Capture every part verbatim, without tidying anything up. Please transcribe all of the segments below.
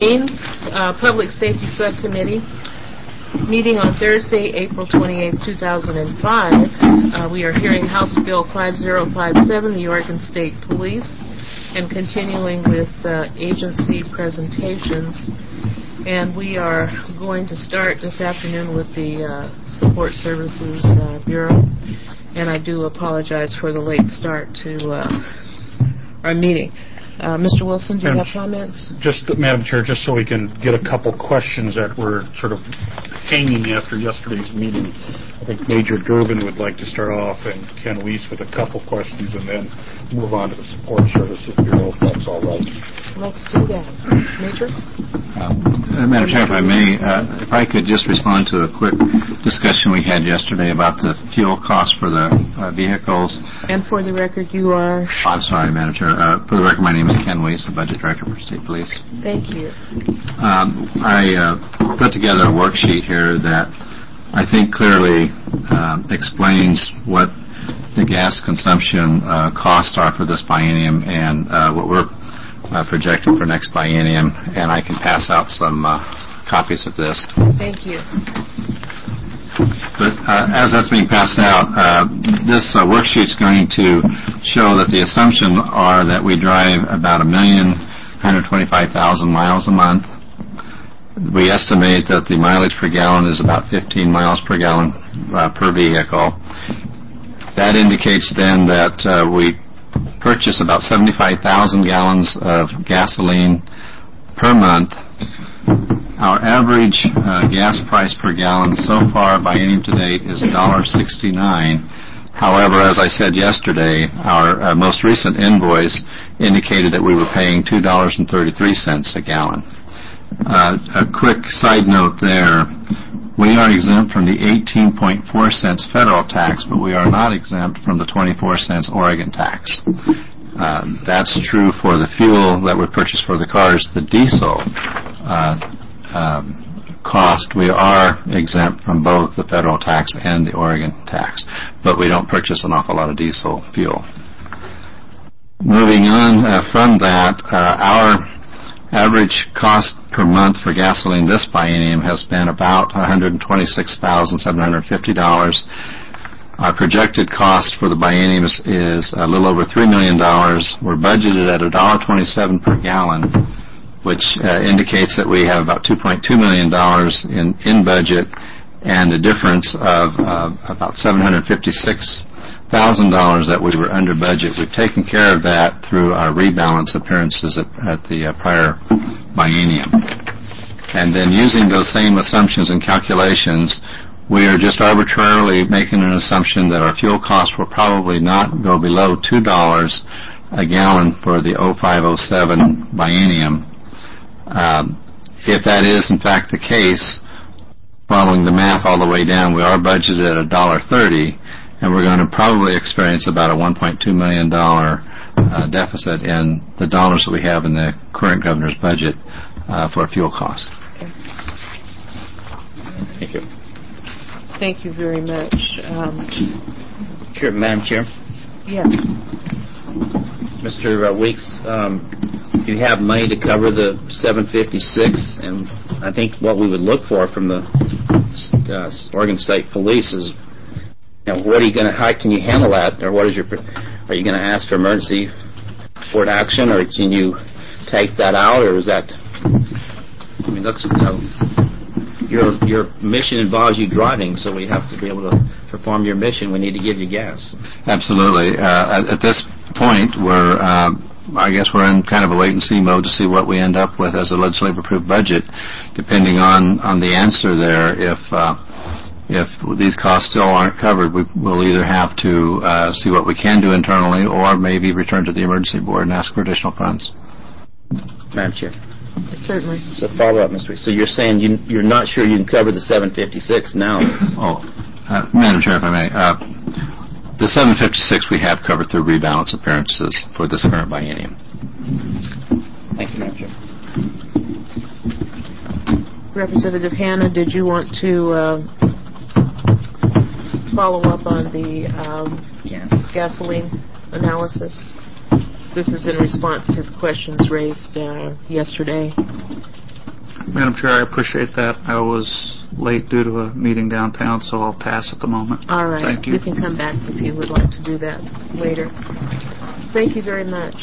Ames uh, Public Safety Subcommittee meeting on Thursday, April twenty-eighth, two thousand five. Uh, we are hearing House Bill five zero five seven, the Oregon State Police, and continuing with uh, agency presentations. And we are going to start this afternoon with the uh, Support Services uh, Bureau. And I do apologize for the late start to uh, our meeting. Uh, Mister Wilson, do you Madam have comments? Just, Madam Chair, just so we can get a couple questions that were sort of hanging after yesterday's meeting. I think Major Durbin would like to start off, and Ken Weiss with a couple questions, and then move on to the Support Services Bureau, if that's all right. Let's do that. Major? Uh, Madam Chair, if I may, uh, if I could just respond to a quick discussion we had yesterday about the fuel costs for the uh, vehicles. And for the record, you are? Oh, I'm sorry, Madam Chair. Uh, for the record, my name is Ken Weiss, the Budget Director for State Police. Thank you. Um, I uh, put together a worksheet here that I think clearly uh, explains what the gas consumption uh, costs are for this biennium and uh, what we're uh, projecting for next biennium, and I can pass out some uh, copies of this. Thank you. But uh, as that's being passed out, uh, this uh, worksheet is going to show that the assumptions are that we drive about a million one hundred twenty-five thousand miles a month. We estimate that the mileage per gallon is about fifteen miles per gallon uh, per vehicle. That indicates then that uh, we purchase about seventy-five thousand gallons of gasoline per month. Our average uh, gas price per gallon so far biennium to date is one dollar sixty-nine. However, as I said yesterday, our uh, most recent invoice indicated that we were paying two dollars and thirty-three cents a gallon. Uh, a quick side note there, we are exempt from the eighteen point four cents federal tax, but we are not exempt from the twenty-four cents Oregon tax. Uh, that's true for the fuel that we purchase for the cars. The diesel uh, um, cost, we are exempt from both the federal tax and the Oregon tax, but we don't purchase an awful lot of diesel fuel. Moving on uh, from that, uh, our average cost per month for gasoline this biennium has been about one hundred twenty-six thousand seven hundred fifty dollars. Our projected cost for the biennium is, is a little over three million dollars. We're budgeted at one dollar twenty-seven per gallon, which uh, indicates that we have about two point two million dollars in, in budget, and a difference of uh, about seven hundred fifty-six thousand dollars that we were under budget. We've taken care of that through our rebalance appearances at, at the uh, prior biennium. And then using those same assumptions and calculations, we are just arbitrarily making an assumption that our fuel costs will probably not go below two dollars a gallon for the oh five oh seven biennium. Um, if that is in fact the case, following the math all the way down, we are budgeted at one dollar thirty, and we're going to probably experience about a one point two million dollars uh, deficit in the dollars that we have in the current governor's budget uh, for fuel costs. Okay. Thank you. Thank you very much. Um, Chair, Madam Chair. yes. Mister Uh, Weeks, um, you have money to cover the seven fifty-six, and I think what we would look for from the uh, Oregon State Police is, you know, what are you going to, how can you handle that, or what is your, are you going to ask for emergency support action, or can you take that out, or is that, I mean, that's, you know, your your mission involves you driving, so we have to be able to perform your mission. We need to give you gas. Absolutely. Uh, at, at this point, we're, uh, I guess we're in kind of a wait-and-see mode to see what we end up with as a legislative-approved budget, depending on, on the answer there. If uh, if these costs still aren't covered, we, we'll either have to uh, see what we can do internally, or maybe return to the emergency board and ask for additional funds. Madam Chair. Certainly. So follow up, Mister So you're saying you, you're not sure you can cover the seven fifty-six now? Oh, uh, Madam Chair, if I may. Uh, the seven fifty-six we have covered through rebalance appearances for this current biennium. Thank you, Madam Chair. Representative Hanna, did you want to uh, follow up on the um, Yes. gasoline analysis? This is in response to the questions raised uh, yesterday. Madam Chair, I appreciate that. I was late due to a meeting downtown, so I'll pass at the moment. All right. Thank you. You can come back if you would like to do that later. Thank you very much.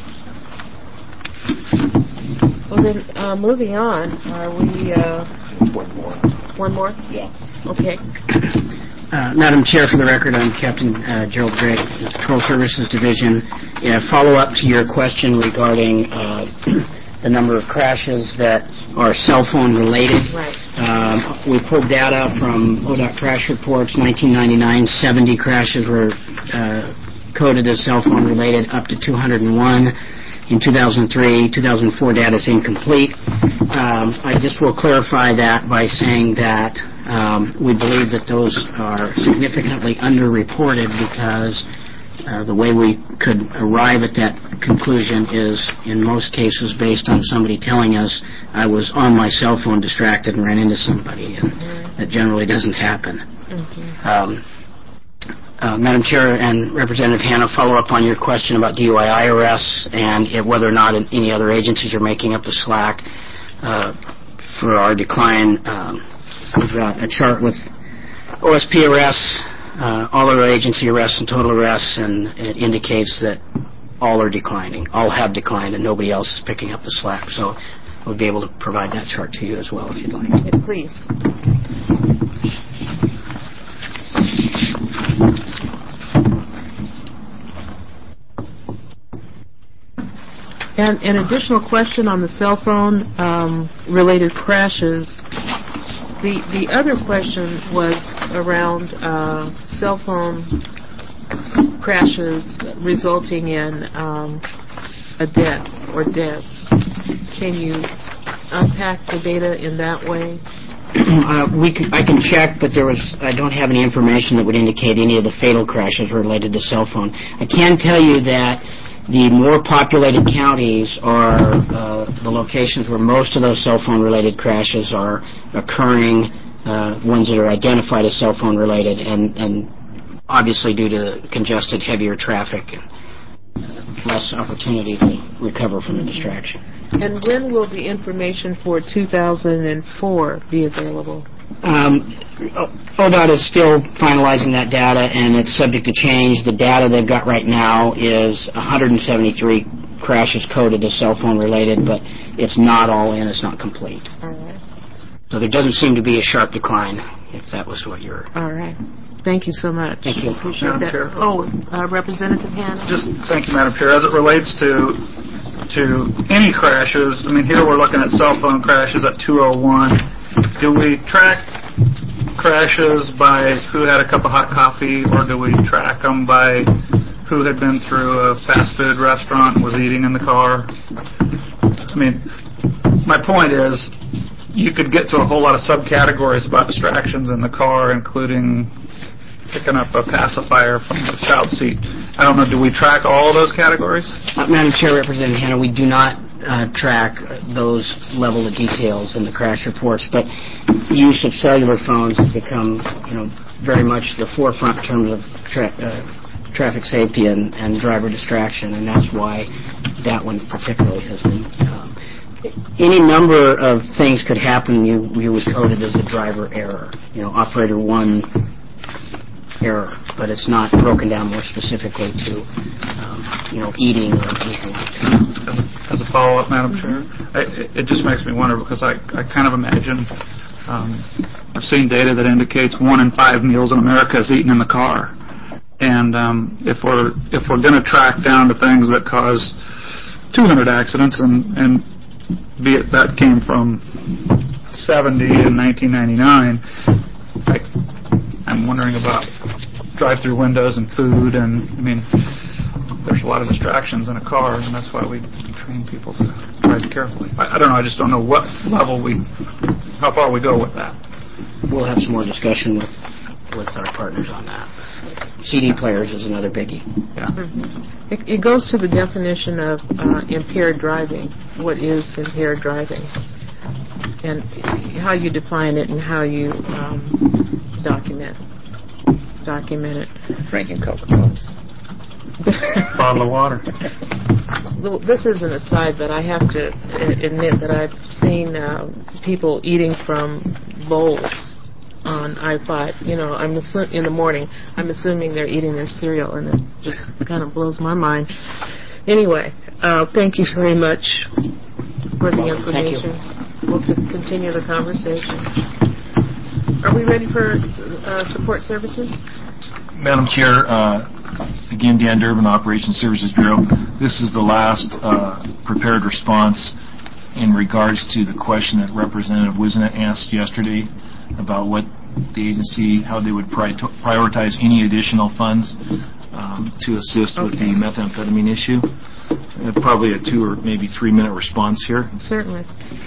Well, then, uh, moving on, are we... Uh, One more. one more? Yeah. Okay. Uh, Madam Chair, for the record, I'm Captain uh, Gerald Drake, Patrol Services Division. In a follow-up to your question regarding uh, the number of crashes that are cell phone related, Right. um, we pulled data from O D O T crash reports. nineteen ninety-nine, seventy crashes were uh, coded as cell phone related, up to two hundred one. In two thousand three, two thousand four data is incomplete. Um, I just will clarify that by saying that um, we believe that those are significantly underreported because uh, the way we could arrive at that conclusion is, in most cases, based on somebody telling us I was on my cell phone distracted and ran into somebody, and mm-hmm. that generally doesn't happen. Mm-hmm. Um, Uh, Madam Chair and Representative Hanna, follow up on your question about D U I I arrests and if whether or not any other agencies are making up the slack uh, for our decline. Um, we've got a chart with O S P arrests, uh, all other agency arrests and total arrests, and it indicates that all are declining. All have declined, and nobody else is picking up the slack. So we'll be able to provide that chart to you as well if you'd like. Yeah, please. And an additional question on the cell phone um, related crashes. The the other question was around uh, cell phone crashes resulting in um, a death or deaths. Can you unpack the data in that way? Uh, we can, I can check, but there was I don't have any information that would indicate any of the fatal crashes related to cell phone. I can tell you that the more populated counties are uh, the locations where most of those cell phone related crashes are occurring, uh, ones that are identified as cell phone related, and, and obviously due to congested, heavier traffic and less opportunity to recover from the distraction. And when will the information for two thousand four be available? Um, O D O T is still finalizing that data, and it's subject to change. The data they've got right now is one hundred seventy-three crashes coded as cell phone related, but it's not all in. It's not complete. All right. So there doesn't seem to be a sharp decline, if that was what you're... All right. Thank you so much. Thank you. Appreciate Madam that. Chair. Oh, uh, Representative Hanna? Just thank you, Madam Chair. As it relates to to any crashes, I mean, here we're looking at cell phone crashes at two oh one. Do we track crashes by who had a cup of hot coffee, or do we track them by who had been through a fast food restaurant and was eating in the car? I mean, my point is, you could get to a whole lot of subcategories about distractions in the car, including picking up a pacifier from the child seat. I don't know, do we track all of those categories? Uh, Madam Chair, Representative Hanna, we do not uh, track those level of details in the crash reports, but the use of cellular phones has become, you know, very much the forefront in terms of tra- uh, traffic safety and, and driver distraction, and that's why that one particularly has been... Um, any number of things could happen. You, you would code it as a driver error, you know, operator one error, but it's not broken down more specifically to, um, you know, eating or anything like that. As a, as a follow-up, Madam Chair, I, it just makes me wonder, because I, I kind of imagine, um, I've seen data that indicates one in five meals in America is eaten in the car. And um, if we're if we're going to track down to things that cause two hundred accidents, and, and be it that came from seventy in nineteen ninety-nine, I, I'm wondering about drive-through windows and food, and I mean, there's a lot of distractions in a car, and that's why we train people to drive carefully. I, I don't know, I just don't know what level we, how far we go with that. We'll have some more discussion with, with our partners on that. C D players is another biggie. Yeah. Mm-hmm. It, it goes to the definition of uh, impaired driving. What is impaired driving? And how you define it and how you um, document document it. Drinking Coca-Colas. Bottle of water. well, this is an aside, but I have to uh, admit that I've seen uh, people eating from bowls on I five. You know, I'm assu- in the morning. I'm assuming they're eating their cereal, and it just kind of blows my mind. Anyway, uh, thank you very much for the information. We'll to continue the conversation. Are we ready for uh, support services? Madam Chair, uh, again, Dan Durbin, Operations Services Bureau. This is the last uh, prepared response in regards to the question that Representative Wisna asked yesterday about what the agency, how they would pri- prioritize any additional funds um, to assist okay. with the methamphetamine issue. Uh, probably a two or maybe three minute response here. Certainly.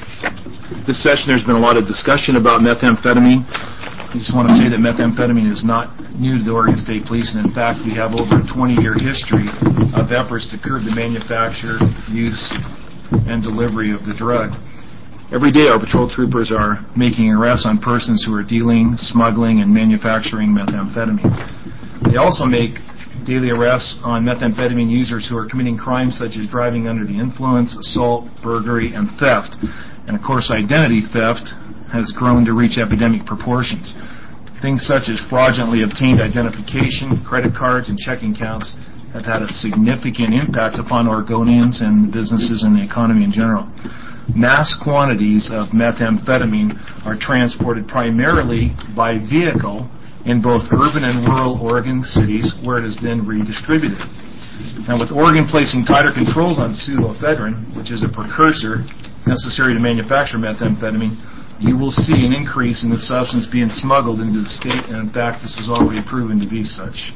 This session there's been a lot of discussion about methamphetamine. I just want to say that methamphetamine is not new to the Oregon State Police, and in fact we have over a twenty-year history of efforts to curb the manufacture, use, and delivery of the drug. Every day our patrol troopers are making arrests on persons who are dealing, smuggling, and manufacturing methamphetamine. They also make daily arrests on methamphetamine users who are committing crimes such as driving under the influence, assault, burglary, and theft. And of course identity theft has grown to reach epidemic proportions. Things such as fraudulently obtained identification, credit cards, and checking accounts have had a significant impact upon Oregonians and businesses and the economy in general. Mass quantities of methamphetamine are transported primarily by vehicle in both urban and rural Oregon cities, where it is then redistributed. Now, with Oregon placing tighter controls on pseudoephedrine, which is a precursor necessary to manufacture methamphetamine, you will see an increase in the substance being smuggled into the state, and in fact this is already proven to be such.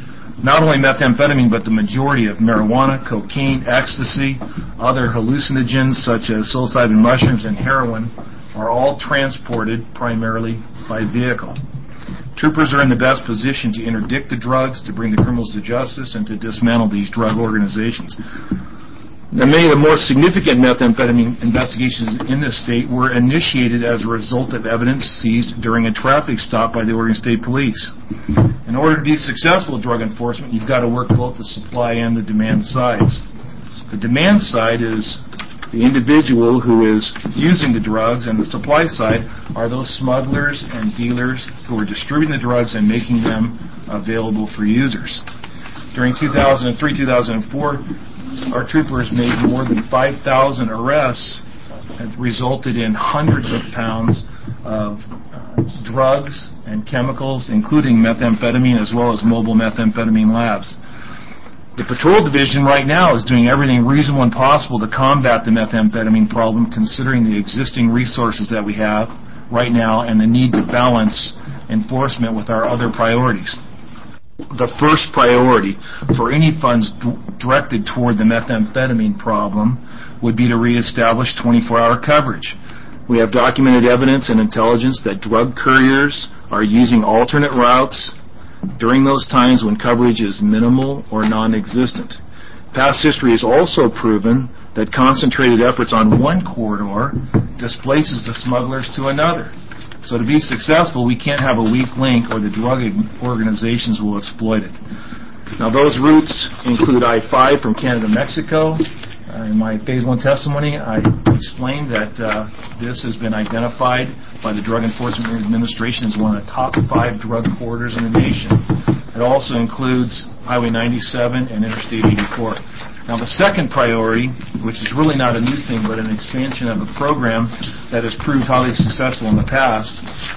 Not only methamphetamine, but the majority of marijuana, cocaine, ecstasy, other hallucinogens such as psilocybin mushrooms and heroin are all transported primarily by vehicle. Troopers are in the best position to interdict the drugs, to bring the criminals to justice, and to dismantle these drug organizations. Now, many of the more significant methamphetamine investigations in this state were initiated as a result of evidence seized during a traffic stop by the Oregon State Police. In order to be successful with drug enforcement, you've got to work both the supply and the demand sides. The demand side is the individual who is using the drugs, and the supply side are those smugglers and dealers who are distributing the drugs and making them available for users. During two thousand three to two thousand four, our troopers made more than five thousand arrests that resulted in hundreds of pounds of uh, drugs and chemicals, including methamphetamine as well as mobile methamphetamine labs. The patrol division right now is doing everything reasonable and possible to combat the methamphetamine problem, considering the existing resources that we have right now and the need to balance enforcement with our other priorities. The first priority for any funds d- directed toward the methamphetamine problem would be to reestablish twenty-four hour coverage. We have documented evidence and intelligence that drug couriers are using alternate routes during those times when coverage is minimal or non-existent. Past history has also proven that concentrated efforts on one corridor displaces the smugglers to another. So to be successful, we can't have a weak link or the drug organizations will exploit it. Now, those routes include I five from Canada to Mexico. Uh, in my Phase one testimony, I explained that uh, this has been identified by the Drug Enforcement Administration as one of the top five drug corridors in the nation. It also includes Highway ninety-seven and Interstate eighty-four. Now, the second priority, which is really not a new thing, but an expansion of a program that has proved highly successful in the past.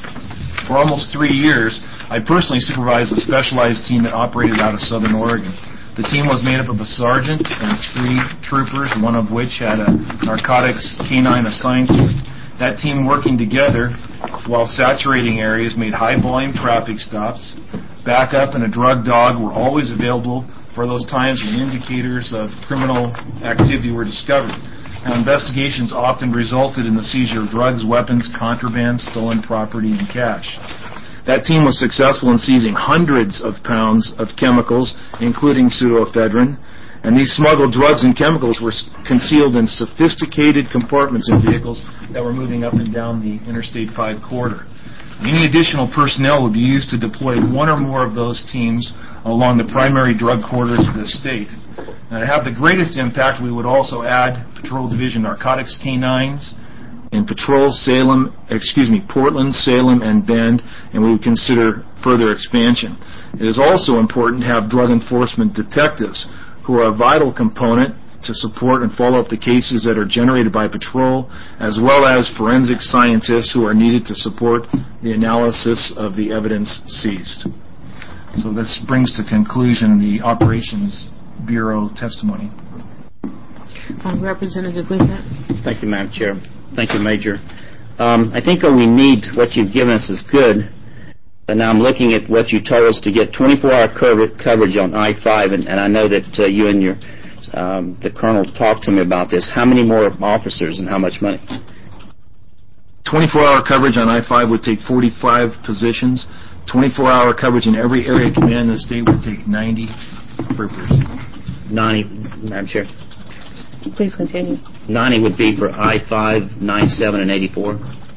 For almost three years, I personally supervised a specialized team that operated out of Southern Oregon. The team was made up of a sergeant and three troopers, one of which had a narcotics canine assigned to it. That team working together while saturating areas made high-volume traffic stops. Backup and a drug dog were always available for those times when indicators of criminal activity were discovered. Now, investigations often resulted in the seizure of drugs, weapons, contraband, stolen property, and cash. That team was successful in seizing hundreds of pounds of chemicals, including pseudoephedrine, and these smuggled drugs and chemicals were concealed in sophisticated compartments in vehicles that were moving up and down the Interstate five corridor. Any additional personnel would be used to deploy one or more of those teams along the primary drug corridors of the state. Now, to have the greatest impact, we would also add Patrol Division narcotics canines in Patrol, Salem, excuse me, Portland, Salem, and Bend, and we would consider further expansion. It is also important to have drug enforcement detectives who are a vital component to support and follow up the cases that are generated by Patrol, as well as forensic scientists who are needed to support the analysis of the evidence seized. So this brings to conclusion the Operations Bureau testimony. Uh, Representative Winsett. Thank you, Madam Chair. Thank you, Major. Um, I think what we need, what you've given us is good, but now I'm looking at what you told us to get twenty-four hour cover- coverage on I five, and, and I know that uh, you and your um, the Colonel talked to me about this. How many more officers and how much money? twenty-four hour coverage on I five would take forty-five positions. twenty-four hour coverage in every area command in the state would take ninety troopers. ninety, Madam Chair. Please continue. ninety would be for I five, ninety-seven, and eighty-four.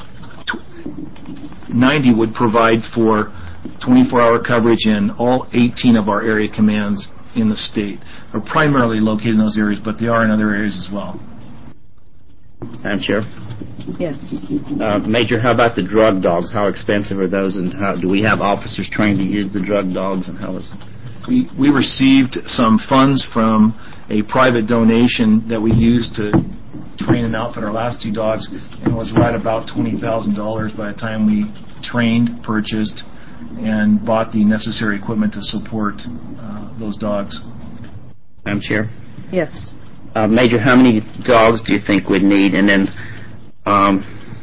ninety would provide for twenty-four hour coverage in all eighteen of our area commands in the state. They're primarily located in those areas, but they are in other areas as well. Madam Chair. Yes. Uh, Major, how about the drug dogs? How expensive are those, and how, do we have officers trained to use the drug dogs, and how is We, we received some funds from a private donation that we used to train and outfit our last two dogs, and it was right about twenty thousand dollars by the time we trained, purchased, and bought the necessary equipment to support uh, those dogs. Madam Chair? Yes. Uh, Major, how many dogs do you think we'd need? And then, um,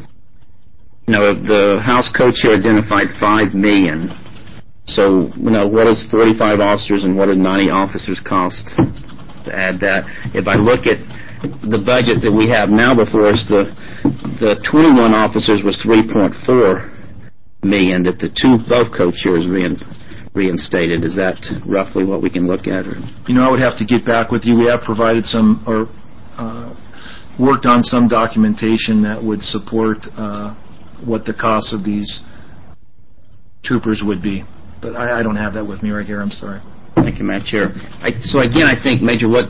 you know, the House co-chair identified five million. So, you know, what does forty-five officers and what do ninety officers cost to add that? If I look at the budget that we have now before us, the the twenty-one officers was three point four million that the two both co-chairs rein, reinstated. Is that roughly what we can look at? Or? You know, I would have to get back with you. We have provided some, or uh, worked on some documentation that would support uh, what the costs of these troopers would be. But I, I don't have that with me right here. I'm sorry. Thank you, Madam Chair. I, so again, I think, Major, what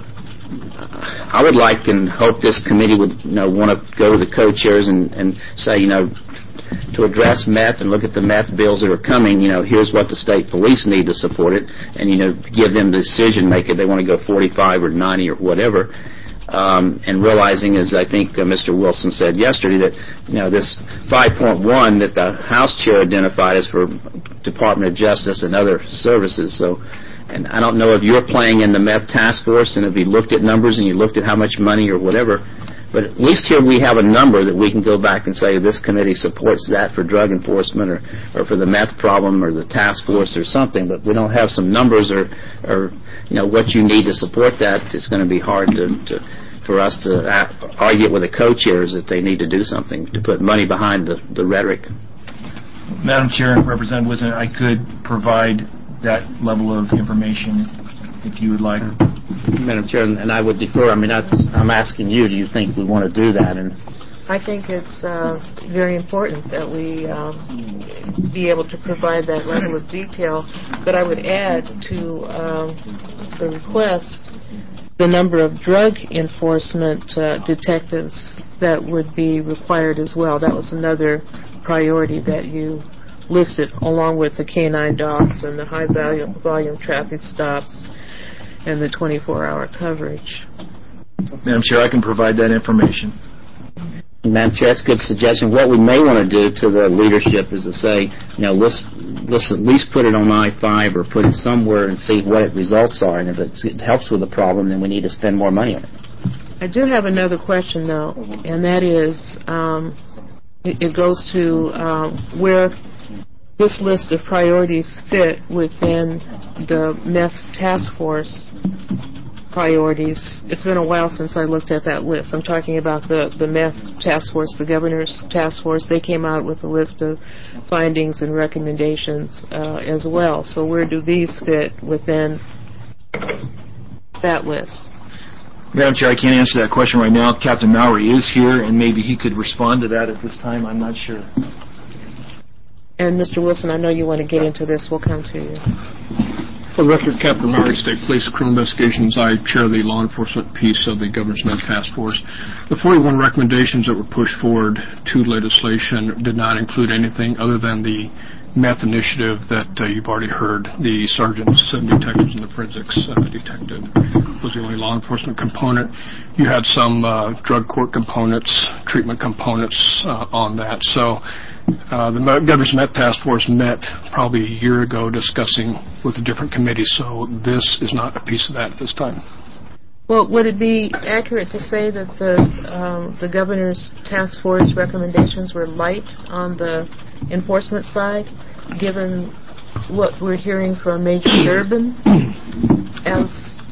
I would like and hope this committee would, you know, want to go to the co-chairs and, and say, you know, to address meth and look at the meth bills that are coming, you know, here's what the state police need to support it, and, you know, give them the decision maker. They want to go forty-five or ninety or whatever. Um, and realizing, as I think uh, Mister Wilson said yesterday, that, you know, this five point one that the House chair identified as for Department of Justice and other services. So, and I don't know if you're playing in the meth task force and if you looked at numbers and you looked at how much money or whatever, but at least here we have a number that we can go back and say this committee supports that for drug enforcement or, or for the meth problem or the task force or something, but we don't have some numbers or, or you know, what you need to support that. It's going to be hard to, to for us to argue with the co-chairs that they need to do something to put money behind the, the rhetoric. Madam Chair, Representative Wisner, I could provide that level of information if you would like. Madam Chair, and I would defer. I mean, I, I'm asking you, do you think we want to do that? And I think it's uh, very important that we um, be able to provide that level of detail. But I would add to um, the request the number of drug enforcement uh, detectives that would be required as well. That was another priority that you listed, along with the canine dogs and the high volume, volume traffic stops and the twenty-four hour coverage. Madam Chair, I can provide that information. Madam Chair, that's a good suggestion. What we may want to do to the leadership is to say, you know, let's let's at least put it on I five or put it somewhere and see what its results are. And if it's, it helps with the problem, then we need to spend more money on it. I do have another question, though, and that is, um, it, it goes to um, where this list of priorities fit within the meth task force priorities. It's been a while since I looked at that list. I'm talking about the, the meth task force, the governor's task force. They came out with a list of findings and recommendations uh, as well. So where do these fit within that list? Madam Chair, I can't answer that question right now. Captain Mowry is here, and maybe he could respond to that at this time. I'm not sure. And Mister Wilson, I know you want to get into this. We'll come to you. For the record, Captain Murray, State Police Criminal Investigations. I chair the law enforcement piece of the Governor's Med Task Force. The forty-one recommendations that were pushed forward to legislation did not include anything other than the meth initiative that uh, you've already heard. The sergeants and detectives and the forensics uh, detective was the only law enforcement component. You had some uh, drug court components, treatment components uh, on that. So Uh, the Governor's Met Task Force met probably a year ago discussing with the different committees, so this is not a piece of that at this time. Well, would it be accurate to say that the um, the Governor's Task Force recommendations were light on the enforcement side, given what we're hearing from Major Durbin as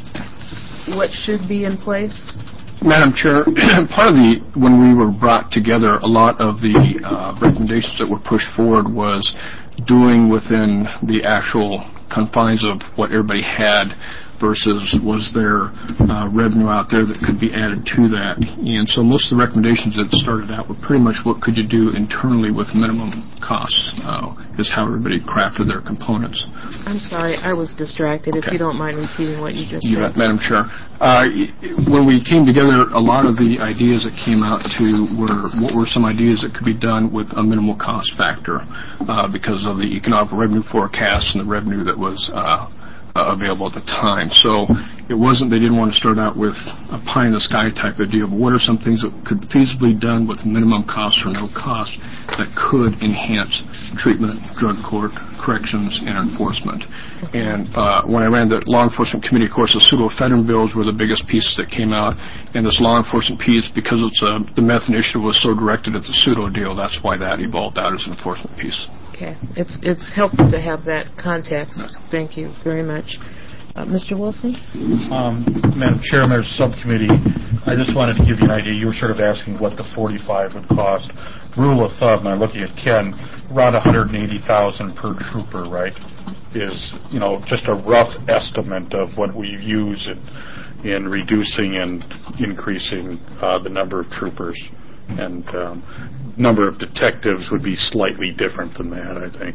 what should be in place? Madam Chair, part of the, when we were brought together, a lot of the uh, recommendations that were pushed forward was doing within the actual confines of what everybody had versus was there uh, revenue out there that could be added to that. And so most of the recommendations that started out were pretty much what could you do internally with minimum costs, uh, is how everybody crafted their components. I'm sorry, I was distracted. If okay. you don't mind repeating what you just you said. Bet, Madam Chair. Uh, when we came together, a lot of the ideas that came out to were what were some ideas that could be done with a minimal cost factor uh, because of the economic revenue forecast and the revenue that was uh, Uh, available at the time. So it wasn't, they didn't want to start out with a pie-in-the-sky type of deal, but what are some things that could feasibly be done with minimum cost or no cost that could enhance treatment, drug court, corrections, and enforcement. And uh, when I ran the law enforcement committee, of course, the pseudoephedrine bills were the biggest pieces that came out, and this law enforcement piece, because it's a, the meth initiative was so directed at the pseudo deal, that's why that evolved out as an enforcement piece. Okay. It's it's helpful to have that context. Thank you very much. Uh, Mister Wilson? Um, Madam Chair, members of the subcommittee, I just wanted to give you an idea. You were sort of asking what the forty-five would cost. Rule of thumb, and I'm looking at Ken, around one hundred eighty thousand dollars per trooper, right, is, you know, just a rough estimate of what we use in, in reducing and increasing uh, the number of troopers. And um, number of detectives would be slightly different than that, I think.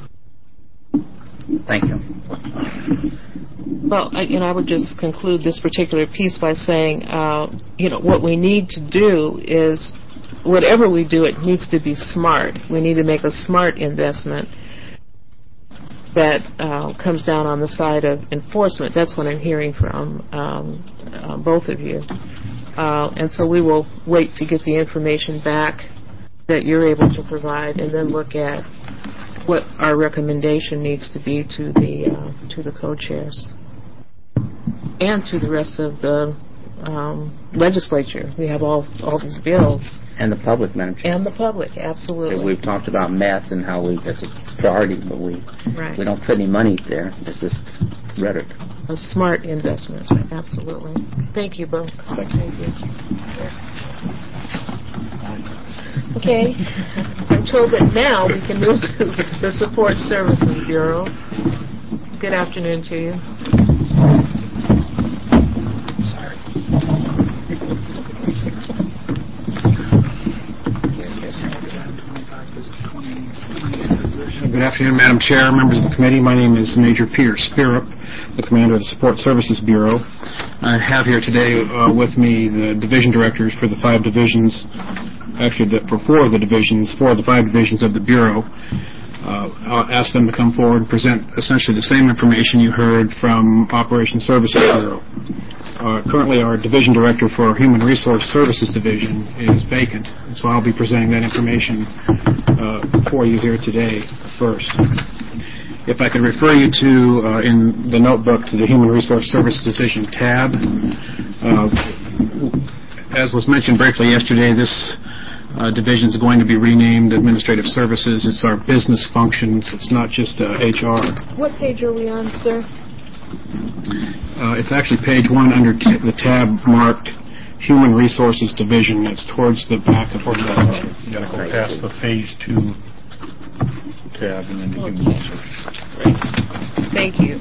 Thank you. Well, I, you know, I would just conclude this particular piece by saying, uh, you know, what we need to do is, whatever we do, it needs to be smart. We need to make a smart investment that uh, comes down on the side of enforcement. That's what I'm hearing from um, uh, both of you. Uh, and so we will wait to get the information back that you're able to provide, and then look at what our recommendation needs to be to the uh, to the co-chairs and to the rest of the um, legislature. We have all all these bills. And the public, Madam Chair. And the public, absolutely. We've talked about meth and how we that's a priority, but we right. we don't put any money there. It's just rhetoric. A smart investment, absolutely. Thank you both. Thank you. Okay, I'm told that now we can move to the Support Services Bureau. Good afternoon to you. Good afternoon, Madam Chair, members of the committee. My name is Major Peter Spirup, the commander of the Support Services Bureau. I have here today uh, with me the division directors for the five divisions, actually the, for four of the divisions, four of the five divisions of the Bureau. Uh, I'll ask them to come forward and present essentially the same information you heard from Operations Services Bureau. Uh, currently, our division director for our Human Resource Services Division is vacant, so I'll be presenting that information uh, for you here today first. If I could refer you to, uh, in the notebook, to the Human Resource Services Division tab. Uh, as was mentioned briefly yesterday, this uh, division is going to be renamed Administrative Services. It's our business functions. It's not just uh, H R. What page are we on, sir? Uh, it's actually page one under t- the tab marked Human Resources Division. It's towards the back of the okay. You got to go past the phase two tab, and then you can move. Great. Thank you.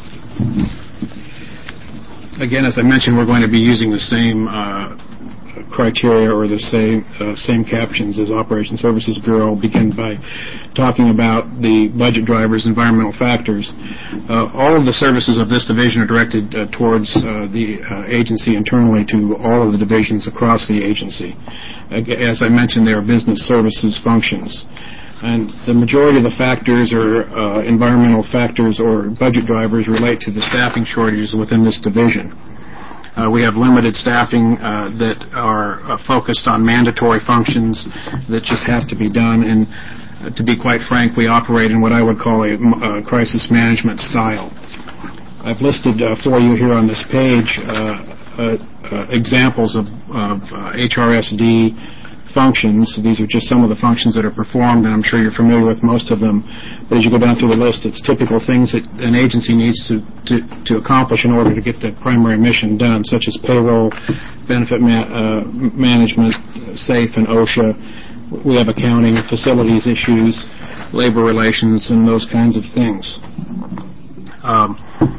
Again, as I mentioned, we're going to be using the same uh, criteria or the same uh, same captions as Operations Services Bureau. Begin by talking about the budget drivers, environmental factors. Uh, all of the services of this division are directed uh, towards uh, the uh, agency internally to all of the divisions across the agency. As I mentioned, they are business services functions. And the majority of the factors or uh, environmental factors or budget drivers relate to the staffing shortages within this division. Uh, we have limited staffing uh, that are uh, focused on mandatory functions that just have to be done. And uh, to be quite frank, we operate in what I would call a uh, crisis management style. I've listed uh, for you here on this page uh, uh, uh, examples of, of uh, H R S D functions. These are just some of the functions that are performed, and I'm sure you're familiar with most of them. But as you go down through the list, it's typical things that an agency needs to, to, to accomplish in order to get the primary mission done, such as payroll, benefit ma- uh, management, SAFE, and OSHA. We have accounting, facilities issues, labor relations, and those kinds of things. Um,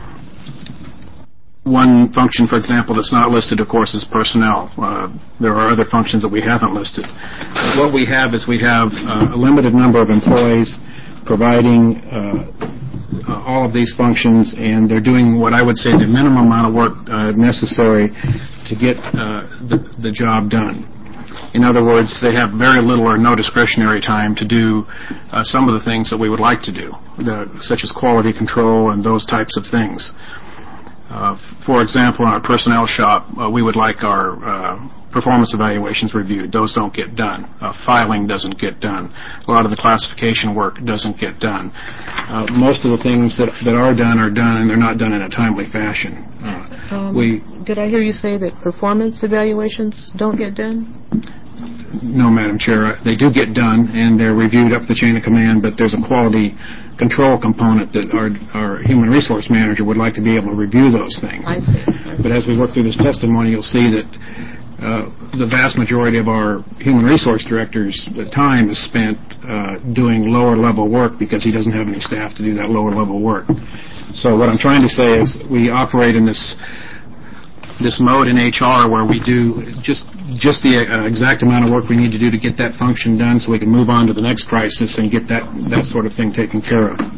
One function, for example, that's not listed, of course, is personnel. Uh, there are other functions that we haven't listed. What we have is we have uh, a limited number of employees providing uh, uh, all of these functions, and they're doing what I would say the minimum amount of work uh, necessary to get uh, the, the job done. In other words, they have very little or no discretionary time to do uh, some of the things that we would like to do, the, such as quality control and those types of things. Uh, for example, in our personnel shop, uh, we would like our uh, performance evaluations reviewed. Those don't get done. Uh, filing doesn't get done. A lot of the classification work doesn't get done. Uh, most of the things that, that are done are done, and they're not done in a timely fashion. Uh, um, we did I hear you say that performance evaluations don't get done? No, Madam Chair. They do get done, and they're reviewed up the chain of command, but there's a quality control component that our, our human resource manager would like to be able to review those things. I see. But as we work through this testimony, you'll see that uh, the vast majority of our human resource director's time is spent uh, doing lower-level work because he doesn't have any staff to do that lower-level work. So what I'm trying to say is we operate in this this mode in H R where we do just just the uh, exact amount of work we need to do to get that function done so we can move on to the next crisis and get that, that sort of thing taken care of.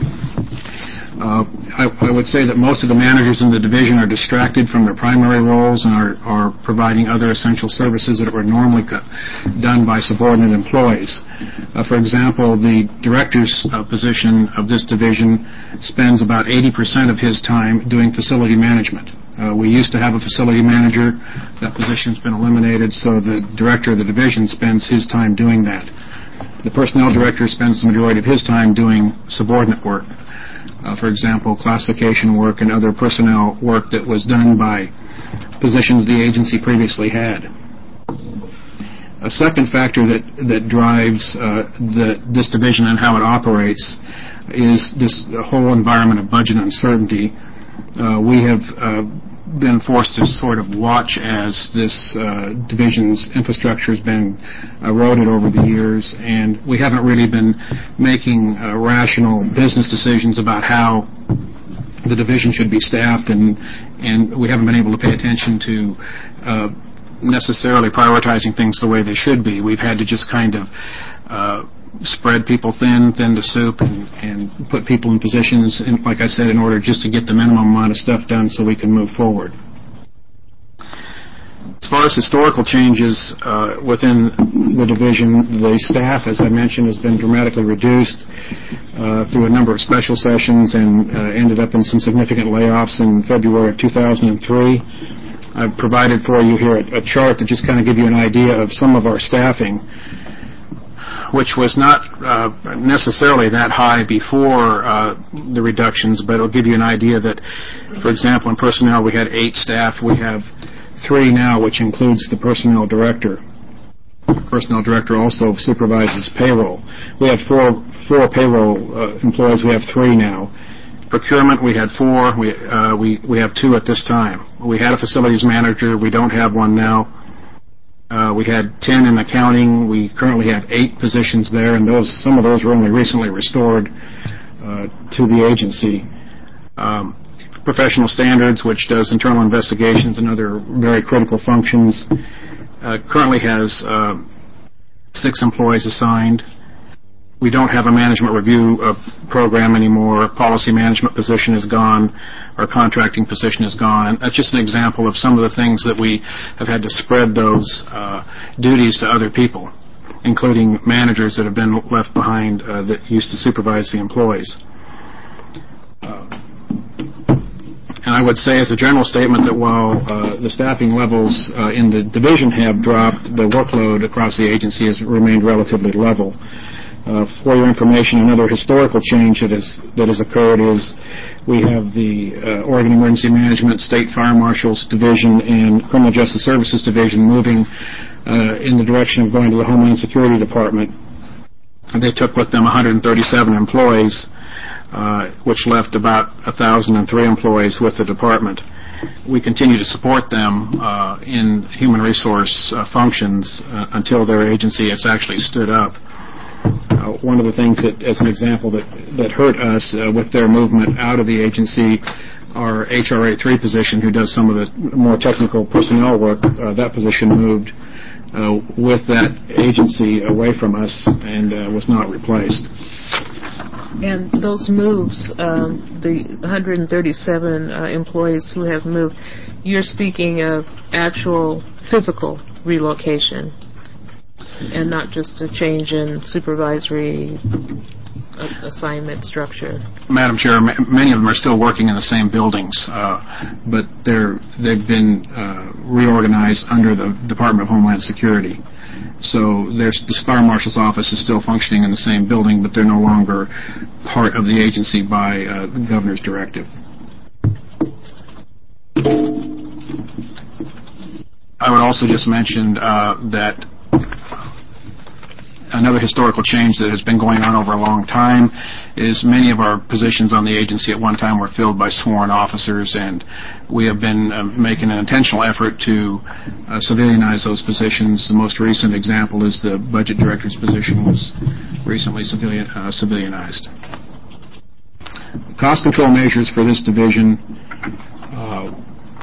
Uh, I, I would say that most of the managers in the division are distracted from their primary roles and are, are providing other essential services that were normally co- done by subordinate employees. Uh, for example, the director's uh, position of this division spends about eighty percent of his time doing facility management. Uh, we used to have a facility manager. That position's been eliminated, so the director of the division spends his time doing that. The personnel director spends the majority of his time doing subordinate work. Uh, for example, classification work and other personnel work that was done by positions the agency previously had. A second factor that, that drives uh, the, this division and how it operates is this whole environment of budget uncertainty. Uh, we have uh, been forced to sort of watch as this uh, division's infrastructure has been eroded over the years, and we haven't really been making uh, rational business decisions about how the division should be staffed, and and we haven't been able to pay attention to uh, necessarily prioritizing things the way they should be. We've had to just kind of uh, spread people thin, thin to soup, and, and put people in positions, in, like I said, in order just to get the minimum amount of stuff done so we can move forward. As far as historical changes uh, within the division, the staff, as I mentioned, has been dramatically reduced uh, through a number of special sessions and uh, ended up in some significant layoffs in February of two thousand three. I've provided for you here a, a chart to just kind of give you an idea of some of our staffing, which was not uh, necessarily that high before uh, the reductions, but it'll give you an idea that, for example, in personnel we had eight staff. We have three now, which includes the personnel director. The personnel director also supervises payroll. We had four four payroll uh, employees. We have three now. Procurement, we had four. We uh, we we have two at this time. We had a facilities manager. We don't have one now. Uh, we had ten in accounting. We currently have eight positions there, and those some of those were only recently restored uh, to the agency. Um, professional standards, which does internal investigations and other very critical functions. uh, currently has uh, six employees assigned. We don't have a management review uh, program anymore. Policy management position is gone. Our contracting position is gone. And that's just an example of some of the things that we have had to spread those uh, duties to other people, including managers that have been left behind uh, that used to supervise the employees. Uh, and I would say as a general statement that while uh, the staffing levels uh, in the division have dropped, the workload across the agency has remained relatively level. Uh, for your information, another historical change that has that has occurred is we have the uh, Oregon Emergency Management, State Fire Marshals Division, and Criminal Justice Services Division moving uh, in the direction of going to the Homeland Security Department. And they took with them one hundred thirty-seven employees, uh, which left about one thousand three employees with the department. We continue to support them uh, in human resource uh, functions uh, until their agency has actually stood up. Uh, one of the things that, as an example, that, that hurt us uh, with their movement out of the agency, our H R A three position, who does some of the more technical personnel work, uh, that position moved uh, with that agency away from us and uh, was not replaced. And those moves, um, the one hundred thirty-seven uh, employees who have moved, you're speaking of actual physical relocation, and not just a change in supervisory uh, assignment structure. Madam Chair, ma- many of them are still working in the same buildings, uh, but they're, they've been uh, reorganized under the Department of Homeland Security. So there's, the Fire Marshal's office is still functioning in the same building, but they're no longer part of the agency by uh, the governor's directive. I would also just mention uh, that another historical change that has been going on over a long time is many of our positions on the agency at one time were filled by sworn officers, and we have been uh, making an intentional effort to uh, civilianize those positions. The most recent example is the budget director's position was recently civilian, uh, civilianized. Cost control measures for this division uh,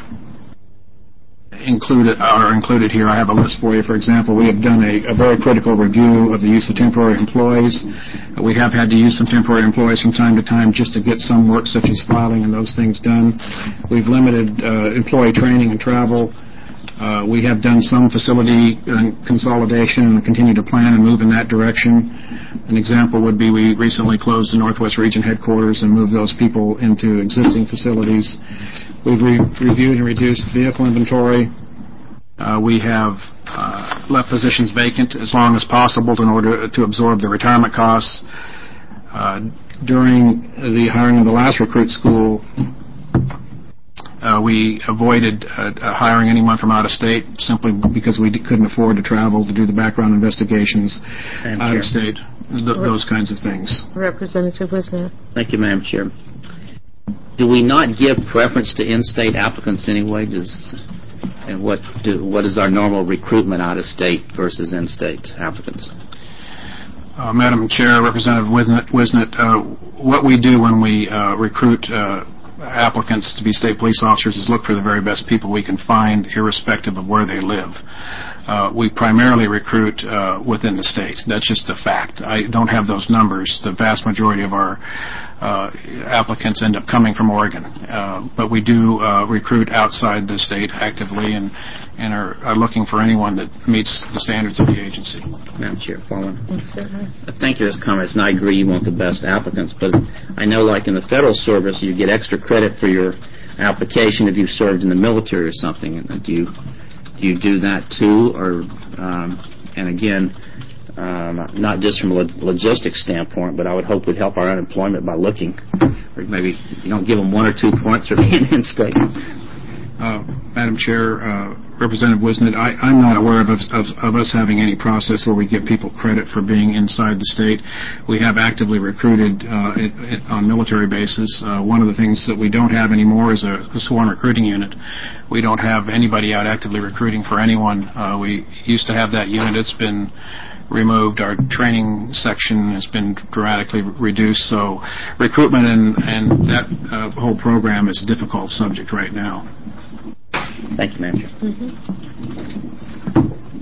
included are included here. I have a list for you. For example, we have done a, a very critical review of the use of temporary employees. Uh, we have had to use some temporary employees from time to time just to get some work such as filing and those things done. We've limited uh, employee training and travel. Uh, we have done some facility uh, consolidation and continue to plan and move in that direction. An example would be we recently closed the Northwest Region headquarters and moved those people into existing facilities. We've re- reviewed and reduced vehicle inventory. Uh, we have uh, left positions vacant as long as possible in order to absorb the retirement costs. Uh, during the hiring of the last recruit school, uh, we avoided uh, hiring anyone from out of state simply because we d- couldn't afford to travel to do the background investigations Madam out Chair. of state, th- those kinds of things. Representative Wisner. Thank you, Madam Chair. Do we not give preference to in-state applicants anyway? Does, and what do, what is our normal recruitment out of state versus in-state applicants? Uh, Madam Chair, Representative Wisnett, Wisnett uh, what we do when we uh, recruit uh, applicants to be state police officers is look for the very best people we can find, irrespective of where they live. Uh, we primarily recruit uh, within the state. That's just a fact. I don't have those numbers. The vast majority of our uh, applicants end up coming from Oregon. Uh, but we do uh, recruit outside the state actively and, and are, are looking for anyone that meets the standards of the agency. Madam Chair, following. Thank you for those comments, and I agree you want the best applicants, but I know like in the federal service you get extra credit for your application if you served in the military or something. Do you Do you do that too, or um, and again, um, not just from a log- logistics standpoint, but I would hope we'd help our unemployment by looking, or maybe you don't give them one or two points for being in state. Uh, Madam Chair, uh, Representative Wisnett, I, I'm not aware of, of, of us having any process where we give people credit for being inside the state. We have actively recruited uh, it, it, on military basis. Uh, one of the things that we don't have anymore is a, a sworn recruiting unit. We don't have anybody out actively recruiting for anyone. Uh, we used to have that unit. It's been removed. Our training section has been dramatically reduced. So recruitment and, and that uh, whole program is a difficult subject right now. Thank you, Madam Chair. Mm-hmm.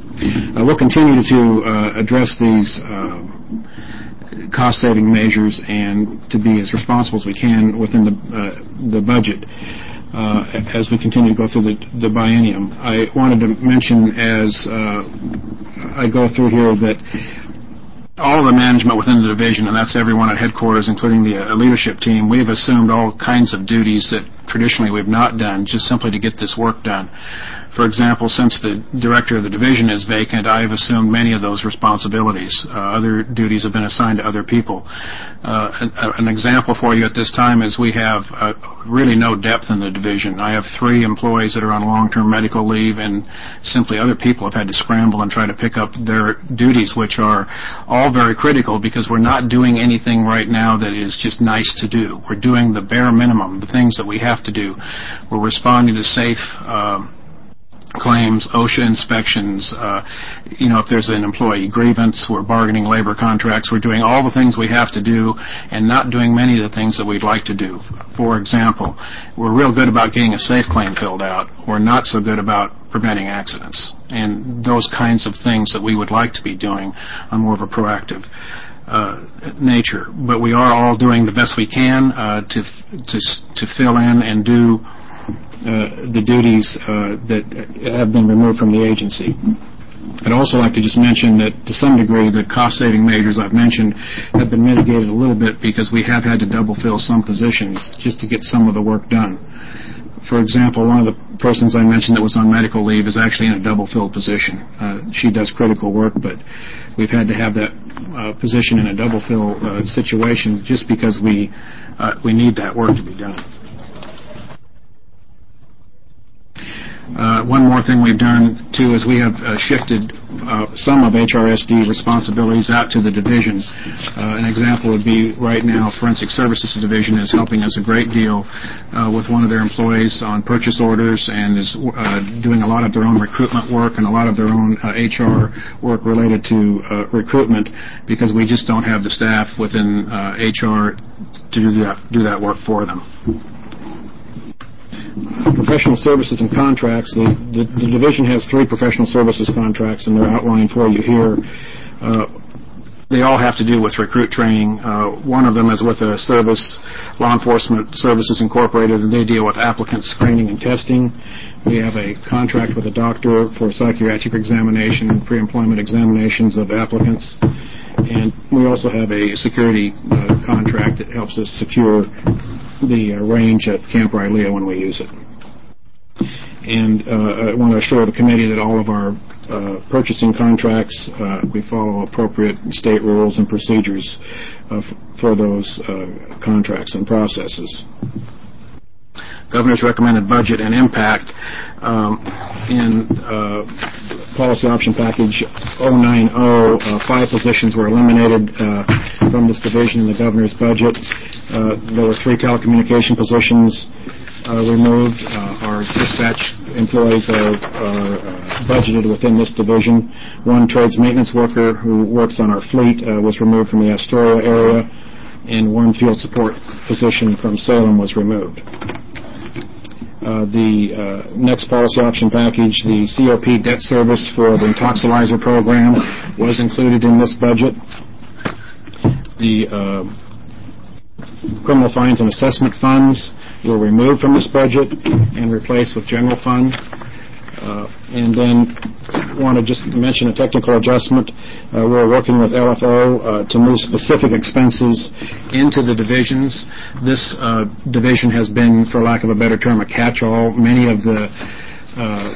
Uh, we'll continue to uh, address these uh, cost-saving measures and to be as responsible as we can within the uh, the budget uh, as we continue to go through the, the biennium. I wanted to mention as uh, I go through here that all of the management within the division, and that's everyone at headquarters, including the uh, leadership team, we've assumed all kinds of duties that traditionally we've not done, just simply to get this work done. For example, since the director of the division is vacant, I have assumed many of those responsibilities. Uh, other duties have been assigned to other people. Uh, an, an example for you at this time is we have uh, really no depth in the division. I have three employees that are on long-term medical leave, and simply other people have had to scramble and try to pick up their duties, which are all very critical because we're not doing anything right now that is just nice to do. We're doing the bare minimum, the things that we have to do. We're responding to safe uh, claims, OSHA inspections, uh, you know, if there's an employee grievance, we're bargaining labor contracts, we're doing all the things we have to do and not doing many of the things that we'd like to do. For example, we're real good about getting a safe claim filled out. We're not so good about preventing accidents and those kinds of things that we would like to be doing on more of a proactive uh, nature. But we are all doing the best we can uh, to, to, to fill in and do Uh, the duties uh, that have been removed from the agency. I'd also like to just mention that to some degree the cost-saving measures I've mentioned have been mitigated a little bit because we have had to double fill some positions just to get some of the work done. For example, one of the persons I mentioned that was on medical leave is actually in a double-filled position. Uh, she does critical work, but we've had to have that uh, position in a double-fill uh, situation just because we uh, we need that work to be done. Uh, one more thing we've done, too, is we have uh, shifted uh, some of H R S D responsibilities out to the division. Uh, an example would be right now Forensic Services Division is helping us a great deal uh, with one of their employees on purchase orders and is uh, doing a lot of their own recruitment work and a lot of their own uh, H R work related to uh, recruitment because we just don't have the staff within uh, H R to do that, do that work for them. Professional services and contracts. The, the, the division has three professional services contracts, and they're outlined for you here. Uh, they all have to do with recruit training. Uh, one of them is with a service, Law Enforcement Services Incorporated, and they deal with applicant screening and testing. We have a contract with a doctor for psychiatric examination and pre-employment examinations of applicants. And we also have a security uh, contract that helps us secure the uh, range at Camp Rylea when we use it. And uh, I want to assure the committee that all of our uh, purchasing contracts, uh, we follow appropriate state rules and procedures uh, f- for those uh, contracts and processes. Governor's recommended budget and impact um, in uh, policy option package oh nine oh, uh, five positions were eliminated uh, from this division in the governor's budget. Uh, there were three telecommunication positions uh, removed. Uh, our dispatch employees are, are uh, budgeted within this division. One trades maintenance worker who works on our fleet uh, was removed from the Astoria area, and one field support position from Salem was removed. Uh, the uh, next policy option package, the C O P debt service for the Intoxilizer program, was included in this budget. The uh, criminal fines and assessment funds were removed from this budget and replaced with general fund. Uh, and then I want to just mention a technical adjustment. Uh, we're working with L F O uh, to move specific expenses into the divisions. This uh, division has been, for lack of a better term, a catch-all. Many of the uh,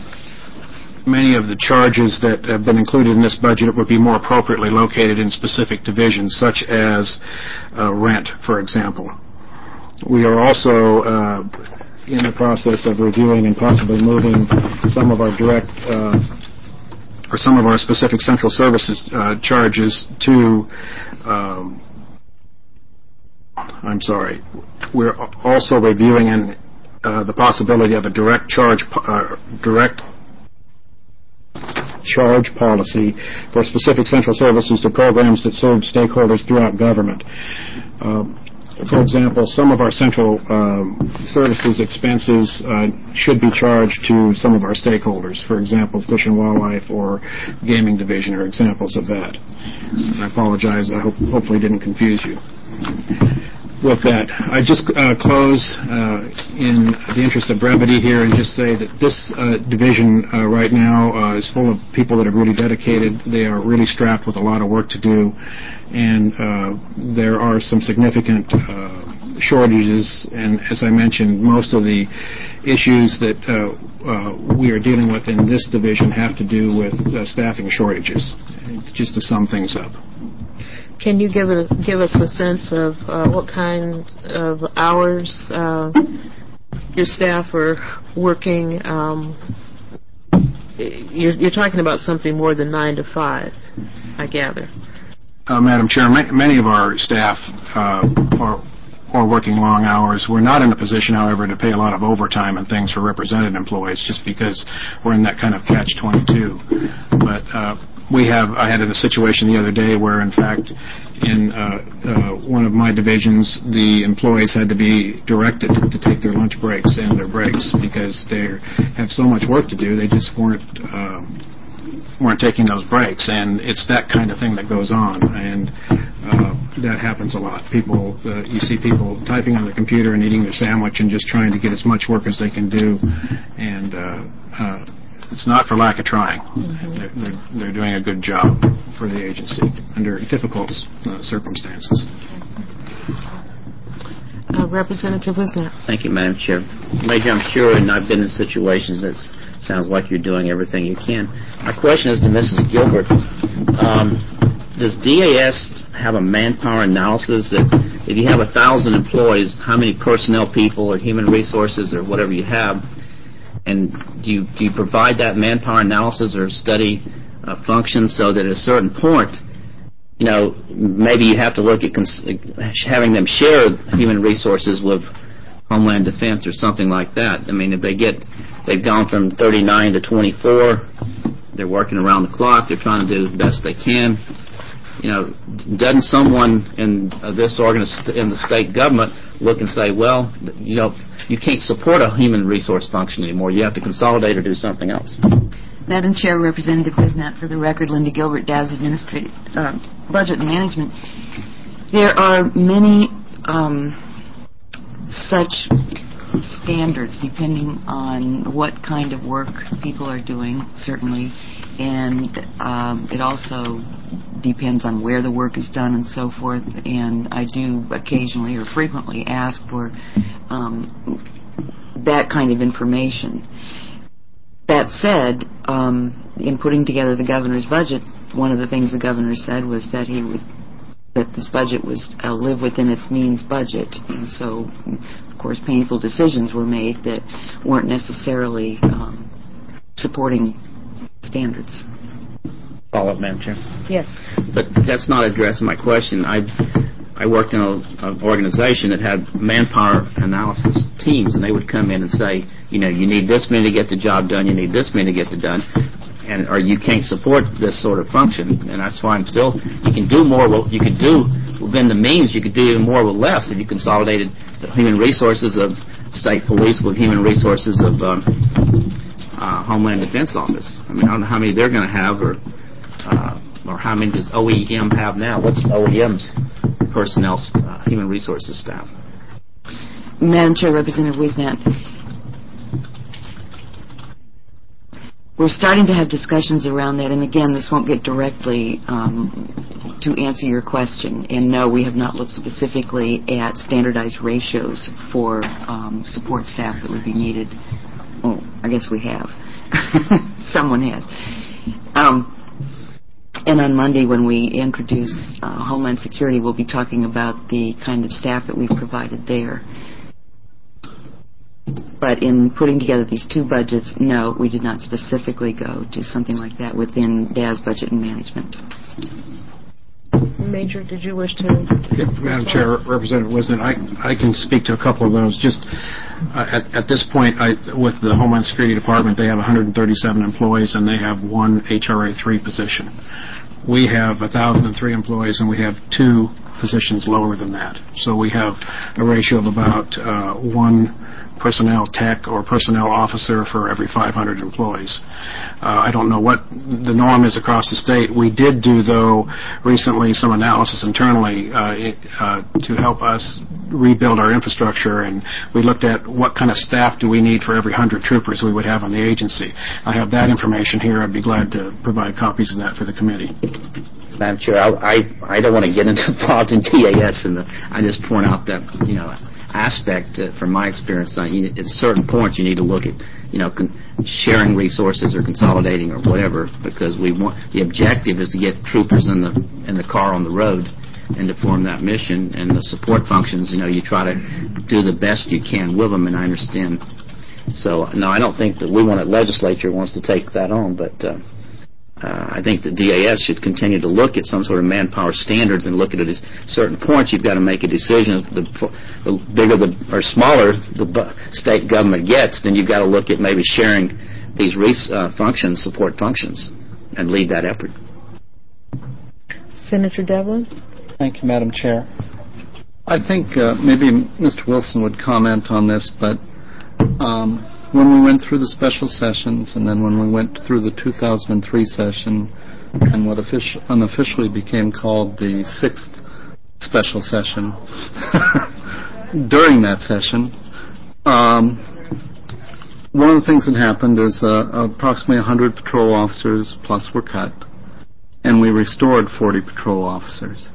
many of the charges that have been included in this budget would be more appropriately located in specific divisions, such as uh, rent, for example. We are also uh, in the process of reviewing and possibly moving some of our direct uh, or some of our specific central services uh, charges to um, I'm sorry we're also reviewing an, uh, the possibility of a direct charge uh, direct charge policy for specific central services to programs that serve stakeholders throughout government. Uh, for example, some of our central um, services expenses uh, should be charged to some of our stakeholders. For example, Fish and Wildlife or Gaming Division are examples of that. I apologize. I hope, hopefully didn't confuse you. With that, I just uh, close uh, in the interest of brevity here and just say that this uh, division uh, right now uh, is full of people that are really dedicated. They are really strapped with a lot of work to do, and uh, there are some significant uh, shortages. And as I mentioned, most of the issues that uh, uh, we are dealing with in this division have to do with uh, staffing shortages, just to sum things up. Can you give a, give us a sense of uh, what kind of hours uh, your staff are working? Um, you're, you're talking about something more than nine to five, I gather. Uh, Madam Chair, ma- many of our staff uh, are, are working long hours. We're not in a position, however, to pay a lot of overtime and things for represented employees, just because we're in that kind of catch twenty-two. But uh, We have, I had a situation the other day where, in fact, in uh, uh, one of my divisions, the employees had to be directed to take their lunch breaks and their breaks because they have so much work to do, they just weren't uh, weren't taking those breaks. And it's that kind of thing that goes on, and uh, that happens a lot. People, uh, you see people typing on the computer and eating their sandwich and just trying to get as much work as they can do, and uh, uh, it's not for lack of trying. Mm-hmm. They're, they're, they're doing a good job for the agency under difficult uh, circumstances. Uh, Representative Wisnett. Thank you, Madam Chair. Major, I'm sure, and I've been in situations that sounds like you're doing everything you can. My question is to Missus Gilbert. Um, does D A S have a manpower analysis that if you have a thousand employees, how many personnel people or human resources or whatever you have, and do you, do you provide that manpower analysis or study uh, function so that at a certain point, you know, maybe you have to look at cons- having them share human resources with Homeland Defense or something like that? I mean, if they get, they've gone from thirty-nine to twenty-four, they're working around the clock, they're trying to do the best they can. You know, doesn't someone in uh, this organization, in the state government, look and say, well, you know, you can't support a human resource function anymore. You have to consolidate or do something else. Madam Chair, Representative Wisnett, for the record, Linda Gilbert, D A S Administrative uh, Budget and Management. There are many um, such standards depending on what kind of work people are doing, certainly, and um, it also depends on where the work is done and so forth, and I do occasionally or frequently ask for um, that kind of information. That said, um, in putting together the governor's budget, one of the things the governor said was that he would that this budget was a live within its means budget, and so, of course, painful decisions were made that weren't necessarily um, supporting standards. Follow up, Madam Chair. Yes. But that's not addressing my question. I I worked in an organization that had manpower analysis teams, and they would come in and say, you know, you need this many to get the job done, you need this many to get it done, and or you can't support this sort of function. And that's why I'm still, you can do more, what you could do within the means, you could do even more with less if you consolidated the human resources of state police with human resources of um, uh, Homeland Defense Office. I mean, I don't know how many they're going to have, or uh, or how many does O E M have now? What's O E M's personnel, uh, human resources staff? Madam Chair, Representative Wisnett, we're starting to have discussions around that, and again, this won't get directly um, to answer your question. And no, we have not looked specifically at standardized ratios for um, support staff that would be needed. Oh, I guess we have. Someone has. Um, And on Monday, when we introduce uh, Homeland Security, we'll be talking about the kind of staff that we've provided there. But in putting together these two budgets, no, we did not specifically go to something like that within D A S Budget and Management. Major, did you wish to? Yeah, Madam Chair, Representative Wisnett, I, I can speak to a couple of those. Just uh, at, at this point, I, with the Homeland Security Department, they have one hundred thirty-seven employees, and they have one H R A three position. we have one thousand three employees, and we have two positions lower than that. So we have a ratio of about uh, one personnel tech or personnel officer for every five hundred employees. Uh, I don't know what the norm is across the state. We did do, though, recently some analysis internally uh, it, uh, to help us rebuild our infrastructure, and we looked at what kind of staff do we need for every one hundred troopers we would have on the agency. I have that information here. I'd be glad to provide copies of that for the committee. Madam Chair, I, I, I don't want to get involved in D A S, and I just point out that, you know, aspect uh, from my experience. Uh, you, at certain points, you need to look at, you know, con- sharing resources or consolidating or whatever, because we want the objective is to get troopers in the in the car on the road and to form that mission. And the support functions, you know, you try to do the best you can with them. And I understand. So no, I don't think that we want a legislature wants to take that on, but. Uh, Uh, I think the D A S should continue to look at some sort of manpower standards and look at it at certain points. You've got to make a decision. The, the bigger the, or smaller the bu- state government gets, then you've got to look at maybe sharing these res- uh, functions, support functions, and lead that effort. Senator Devlin? Thank you, Madam Chair. I think uh, maybe Mister Wilson would comment on this, but um, when we went through the special sessions and then when we went through the two thousand three session and what offici- unofficially became called the sixth special session, during that session, um, one of the things that happened is uh, approximately one hundred patrol officers plus were cut, and we restored forty patrol officers.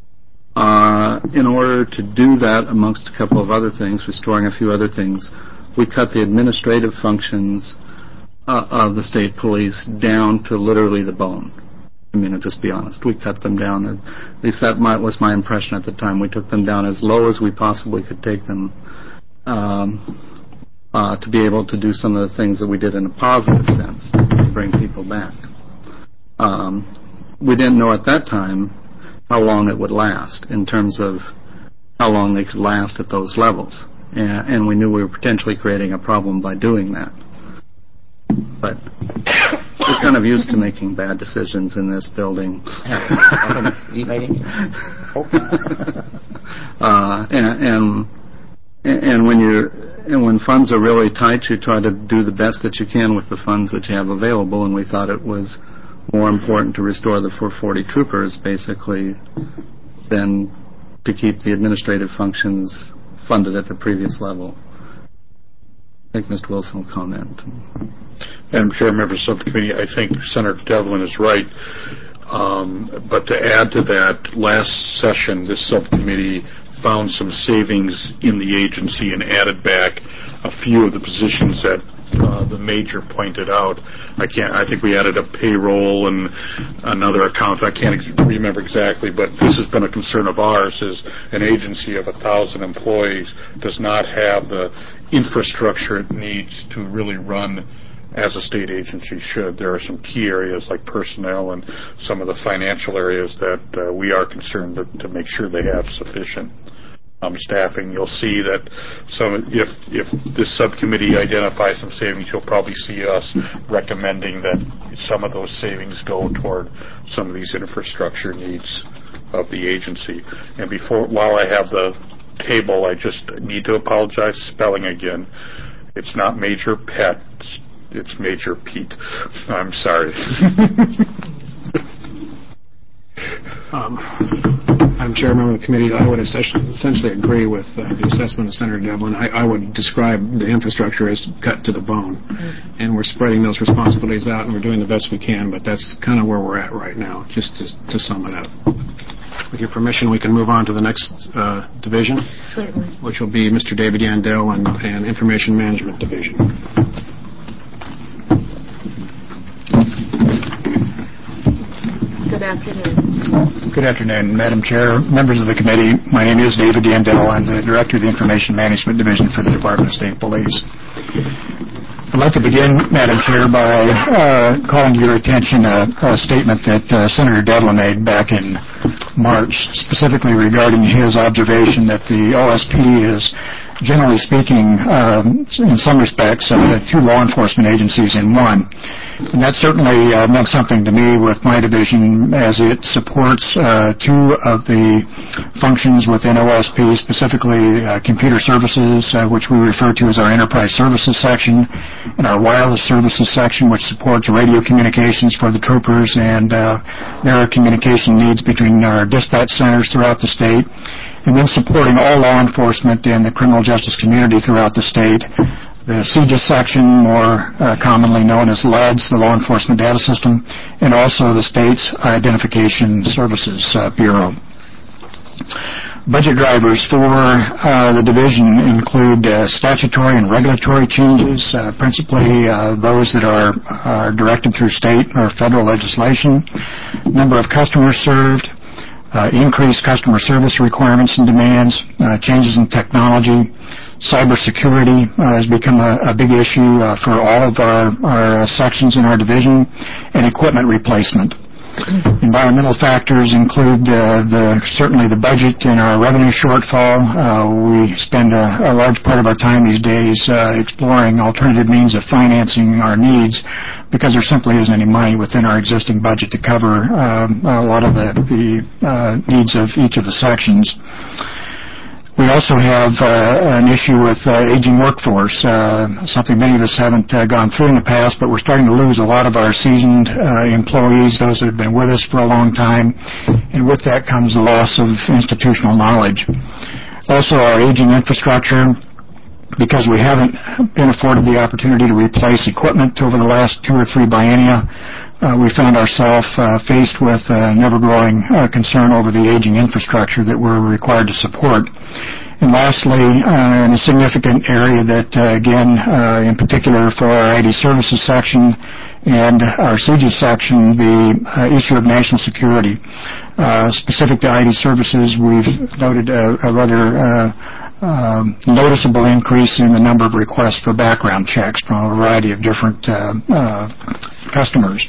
Uh, in order to do that, amongst a couple of other things, restoring a few other things, we cut the administrative functions uh, of the state police down to literally the bone. I mean, to just be honest, we cut them down. At least that might, was my impression at the time. We took them down as low as we possibly could take them um, uh, to be able to do some of the things that we did in a positive sense, to bring people back. Um, we didn't know at that time how long it would last in terms of how long they could last at those levels. And, and we knew we were potentially creating a problem by doing that. But we're kind of used to making bad decisions in this building. uh, and, and and when you and when funds are really tight, you try to do the best that you can with the funds that you have available. And we thought it was more important to restore the four forty troopers, basically, than to keep the administrative functions funded at the previous level. I think Mister Wilson will comment. Madam Chair, members of the subcommittee, I think Senator Devlin is right. Um, but to add to that, last session, this subcommittee found some savings in the agency and added back a few of the positions that uh, the major pointed out. I can't. I think we added a payroll and another account. I can't ex- remember exactly, but this has been a concern of ours. Is an agency of a thousand employees does not have the infrastructure it needs to really run as a state agency should. There are some key areas like personnel and some of the financial areas that uh, we are concerned to, to make sure they have sufficient Um, staffing. You'll see that some, if if this subcommittee identifies some savings, you'll probably see us recommending that some of those savings go toward some of these infrastructure needs of the agency. And before, while I have the table, I just need to apologize. Spelling again. It's not Major Pet. It's, it's Major Pete. I'm sorry. um. Madam Chair, member of the committee, I would essentially agree with uh, the assessment of Senator Devlin. I, I would describe the infrastructure as cut to the bone, mm-hmm. and we're spreading those responsibilities out, and we're doing the best we can, but that's kind of where we're at right now, just to, to sum it up. With your permission, we can move on to the next uh, division, Certainly. which will be Mister David Yandell and, and Information Management Division. Good afternoon. Good afternoon, Madam Chair, members of the committee. My name is David Yandell. I'm the Director of the Information Management Division for the Department of State Police. I'd like to begin, Madam Chair, by uh, calling to your attention a, a statement that uh, Senator Devlin made back in March, specifically regarding his observation that the O S P is generally speaking, um, in some respects, uh, two law enforcement agencies in one. And that certainly uh, meant something to me with my division, as it supports uh, two of the functions within O S P, specifically uh, computer services, uh, which we refer to as our enterprise services section, and our wireless services section, which supports radio communications for the troopers and uh, their communication needs between our dispatch centers throughout the state, and then supporting all law enforcement and the criminal justice community throughout the state. The C J I S section, more uh, commonly known as L E D S, the Law Enforcement Data System, and also the State's Identification Services uh, Bureau. Budget drivers for uh, the division include uh, statutory and regulatory changes, uh, principally uh, those that are, are directed through state or federal legislation, number of customers served, uh, increased customer service requirements and demands, uh, changes in technology. Cybersecurity uh, has become a, a big issue uh, for all of our, our uh, sections in our division, and equipment replacement. Environmental factors include uh, the certainly the budget and our revenue shortfall. Uh, we spend a, a large part of our time these days uh, exploring alternative means of financing our needs, because there simply isn't any money within our existing budget to cover uh, a lot of the, the uh, needs of each of the sections. We also have uh, an issue with uh, aging workforce, uh, something many of us haven't uh, gone through in the past, but we're starting to lose a lot of our seasoned uh, employees, those that have been with us for a long time, and with that comes the loss of institutional knowledge. Also, our aging infrastructure, because we haven't been afforded the opportunity to replace equipment over the last two or three biennia, Uh, we found ourselves uh, faced with uh, an ever-growing uh, concern over the aging infrastructure that we're required to support. And lastly, uh, in a significant area that, uh, again, uh, in particular for our I D services section and our C J I S section, the uh, issue of national security. Uh, specific to I D services, we've noted a, a rather uh, uh, noticeable increase in the number of requests for background checks from a variety of different uh, uh, customers.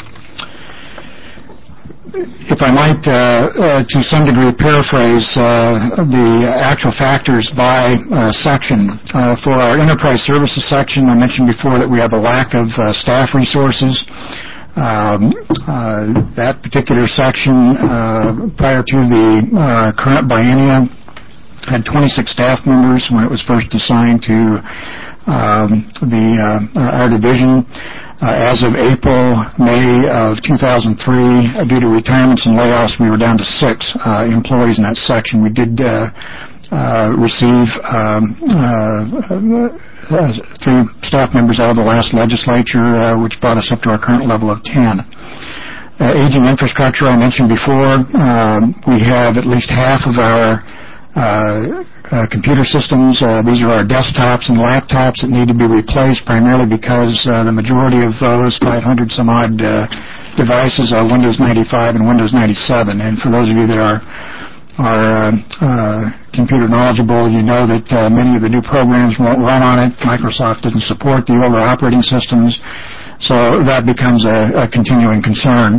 If I might, uh, uh, to some degree, paraphrase uh, the actual factors by uh, section. Uh, for our enterprise services section, I mentioned before that we have a lack of uh, staff resources. Um, uh, that particular section, uh, prior to the uh, current biennium, had twenty-six staff members when it was first assigned to um, the uh, our division. Uh, as of April, May of two thousand three, uh, due to retirements and layoffs, we were down to six uh, employees in that section. We did uh, uh, receive um, uh, uh, three staff members out of the last legislature, uh, which brought us up to our current level of ten. Uh, aging infrastructure, I mentioned before. Um, we have at least half of our uh, Uh, computer systems. Uh, these are our desktops and laptops that need to be replaced, primarily because uh, the majority of those five hundred some odd uh, devices are Windows ninety-five and Windows ninety-seven. And for those of you that are are uh, uh, computer knowledgeable, you know that uh, many of the new programs won't run on it. Microsoft doesn't support the older operating systems, so that becomes a, a continuing concern.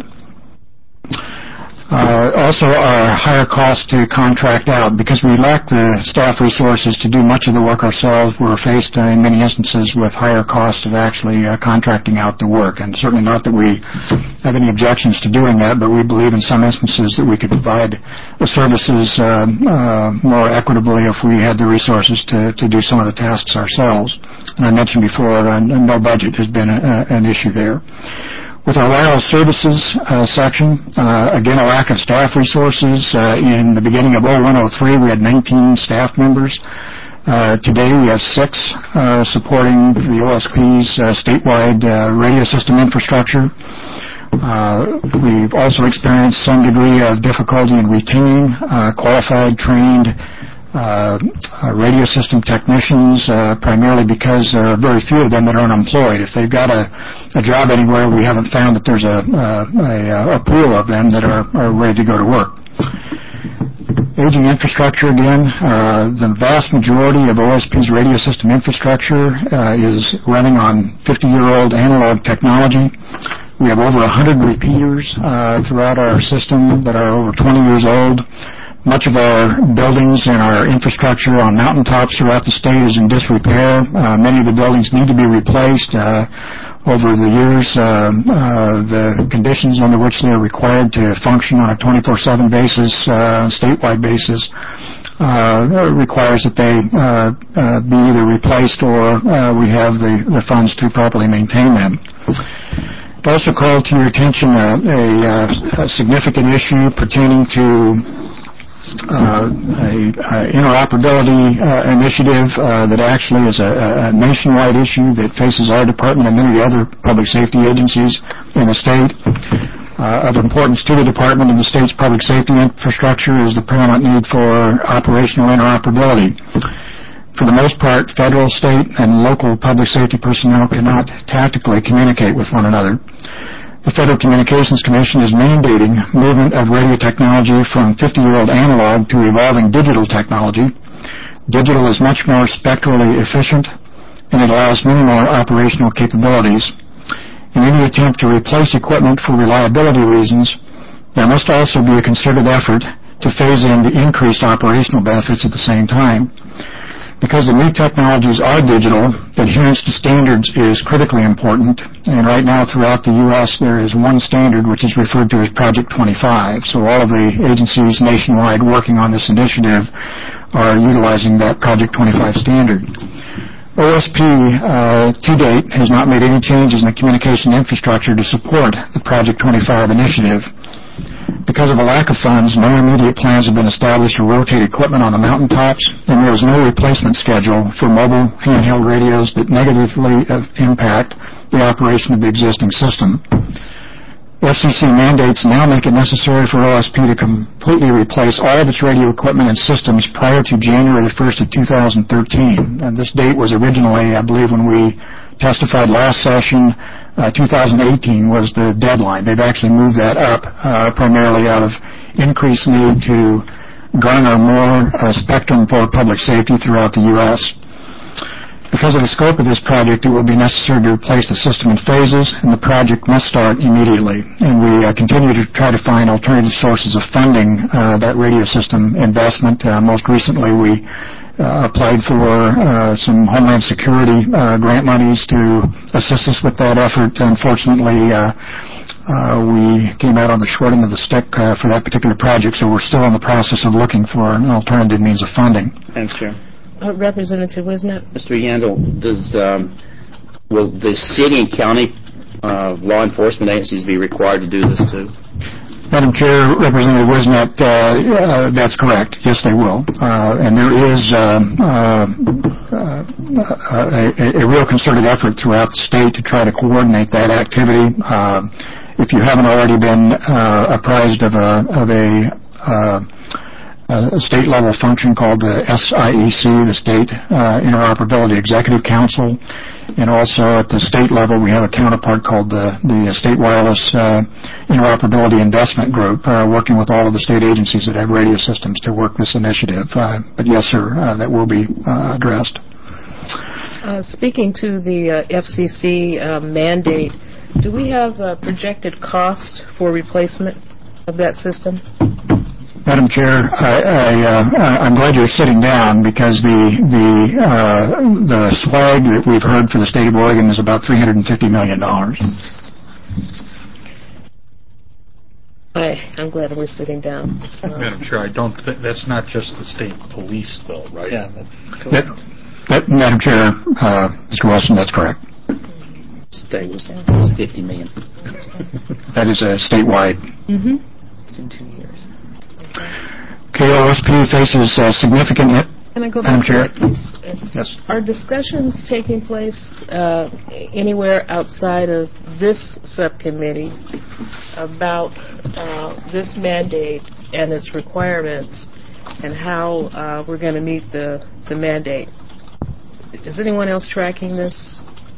Uh, also, our higher cost to contract out. Because we lack the staff resources to do much of the work ourselves, we're faced uh, in many instances with higher costs of actually uh, contracting out the work. And certainly not that we have any objections to doing that, but we believe in some instances that we could provide the services uh, uh, more equitably if we had the resources to, to do some of the tasks ourselves. And I mentioned before, uh, no budget has been a, a, an issue there. With our wireless services uh, section, uh, again, a lack of staff resources. Uh, in the beginning of oh one oh three, we had nineteen staff members. Uh, today, we have six uh, supporting the O S P's uh, statewide uh, radio system infrastructure. Uh, we've also experienced some degree of difficulty in retaining uh, qualified, trained Uh, uh, radio system technicians, uh, primarily because there are very few of them that are unemployed. If they've got a, a job anywhere, we haven't found that there's a, a, a pool of them that are, are ready to go to work. Aging infrastructure, again, uh, the vast majority of O S P's radio system infrastructure uh, is running on fifty-year-old analog technology. We have over one hundred repeaters uh, throughout our system that are over twenty years old. Much of our buildings and our infrastructure on mountaintops throughout the state is in disrepair. Uh, many of the buildings need to be replaced. Uh, over the years, uh, uh, the conditions under which they're required to function on a twenty-four seven basis, uh, statewide basis, uh, requires that they uh, uh, be either replaced or uh, we have the, the funds to properly maintain them. It also called to your attention a, a, a significant issue pertaining to Uh, a, a interoperability uh, initiative uh, that actually is a, a nationwide issue that faces our department and many other public safety agencies in the state. Uh, of importance to the department and the state's public safety infrastructure is the paramount need for operational interoperability. For the most part, federal, state, and local public safety personnel cannot tactically communicate with one another. The Federal Communications Commission is mandating movement of radio technology from fifty-year-old analog to evolving digital technology. Digital is much more spectrally efficient, and it allows many more operational capabilities. In any attempt to replace equipment for reliability reasons, there must also be a concerted effort to phase in the increased operational benefits at the same time. Because the new technologies are digital, adherence to standards is critically important, and right now throughout the U S there is one standard which is referred to as Project twenty-five. So all of the agencies nationwide working on this initiative are utilizing that Project twenty-five standard. O S P uh, to date has not made any changes in the communication infrastructure to support the Project twenty-five initiative. Because of a lack of funds, no immediate plans have been established to rotate equipment on the mountaintops, and there is no replacement schedule for mobile handheld radios that negatively impact the operation of the existing system. F C C mandates now make it necessary for O S P to completely replace all of its radio equipment and systems prior to January the first of two thousand thirteen. And this date was originally, I believe, when we testified last session, uh, two thousand eighteen was the deadline. They've actually moved that up uh, primarily out of increased need to garner more uh, spectrum for public safety throughout the U S Because of the scope of this project, it will be necessary to replace the system in phases, and the project must start immediately. And we uh, continue to try to find alternative sources of funding uh, that radio system investment. Uh, most recently, we uh, applied for uh, some Homeland Security uh, grant monies to assist us with that effort. Unfortunately, uh, uh, we came out on the short end of the stick uh, for that particular project, so we're still in the process of looking for an alternative means of funding. Thanks, Chair. Uh, Representative Wisnett. Mister Yandel, does um, will the city and county uh, law enforcement agencies be required to do this too? Madam Chair, Representative Wisnett, uh, uh, that's correct. Yes, they will. Uh, and there is um, uh, uh, a, a real concerted effort throughout the state to try to coordinate that activity. Uh, if you haven't already been uh, apprised of a, of a uh, a state-level function called the S I E C, the State uh, Interoperability Executive Council, and also at the state level we have a counterpart called the, the State Wireless uh, Interoperability Investment Group, uh, working with all of the state agencies that have radio systems to work this initiative. Uh, but yes, sir, uh, that will be uh, addressed. Uh, speaking to the uh, F C C uh, mandate, do we have a projected cost for replacement of that system? Madam Chair, I, I, uh, I'm glad you're sitting down because the the uh, the swag that we've heard for the state of Oregon is about three hundred fifty million dollars. I, I'm glad we're sitting down. So. Madam Chair, I don't think that's not just the state police, though, right? Yeah, that's cool. that, that, Madam Chair, uh, Mister Wilson, that's correct. State was, was fifty million. That is a statewide. Mm-hmm. It's in two years. K O S P faces uh, significant... Can I go Madam back Chair? to that, please? Yes. Are discussions taking place uh, anywhere outside of this subcommittee about uh, this mandate and its requirements and how uh, we're going to meet the, the mandate? Is anyone else tracking this?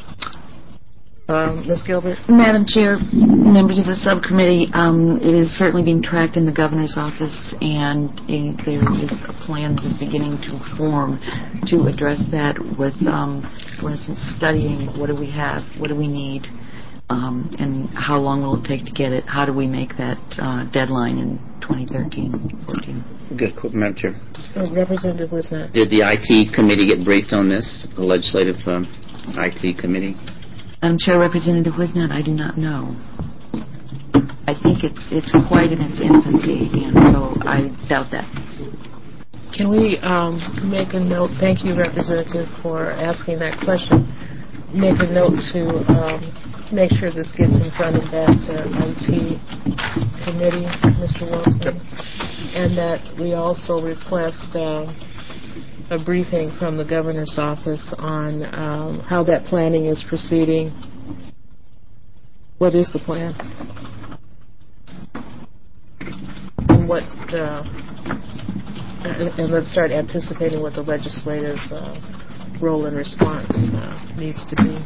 Um, Miz Gilbert? Madam Chair, members of the subcommittee, um, it is certainly being tracked in the governor's office, and a, there is a plan that is beginning to form to address that with, um, for instance, studying what do we have, what do we need, um, and how long will it take to get it, how do we make that uh, deadline in twenty thirteen, fourteen. Good, Madam Chair. Uh, Representative Wisnat. Did the I T committee get briefed on this, the legislative um, I T committee? Madam Chair, Representative Wisnat, I do not know. I think it's it's quite in its infancy, and so I doubt that. Can we um, make a note? Thank you, Representative, for asking that question. Make a note to um, make sure this gets in front of that uh, I T committee, Mister Wilson, and that we also request uh, a briefing from the governor's office on um, how that planning is proceeding. What is the plan? And what? Uh, and, and let's start anticipating what the legislative uh, role and response uh, needs to be.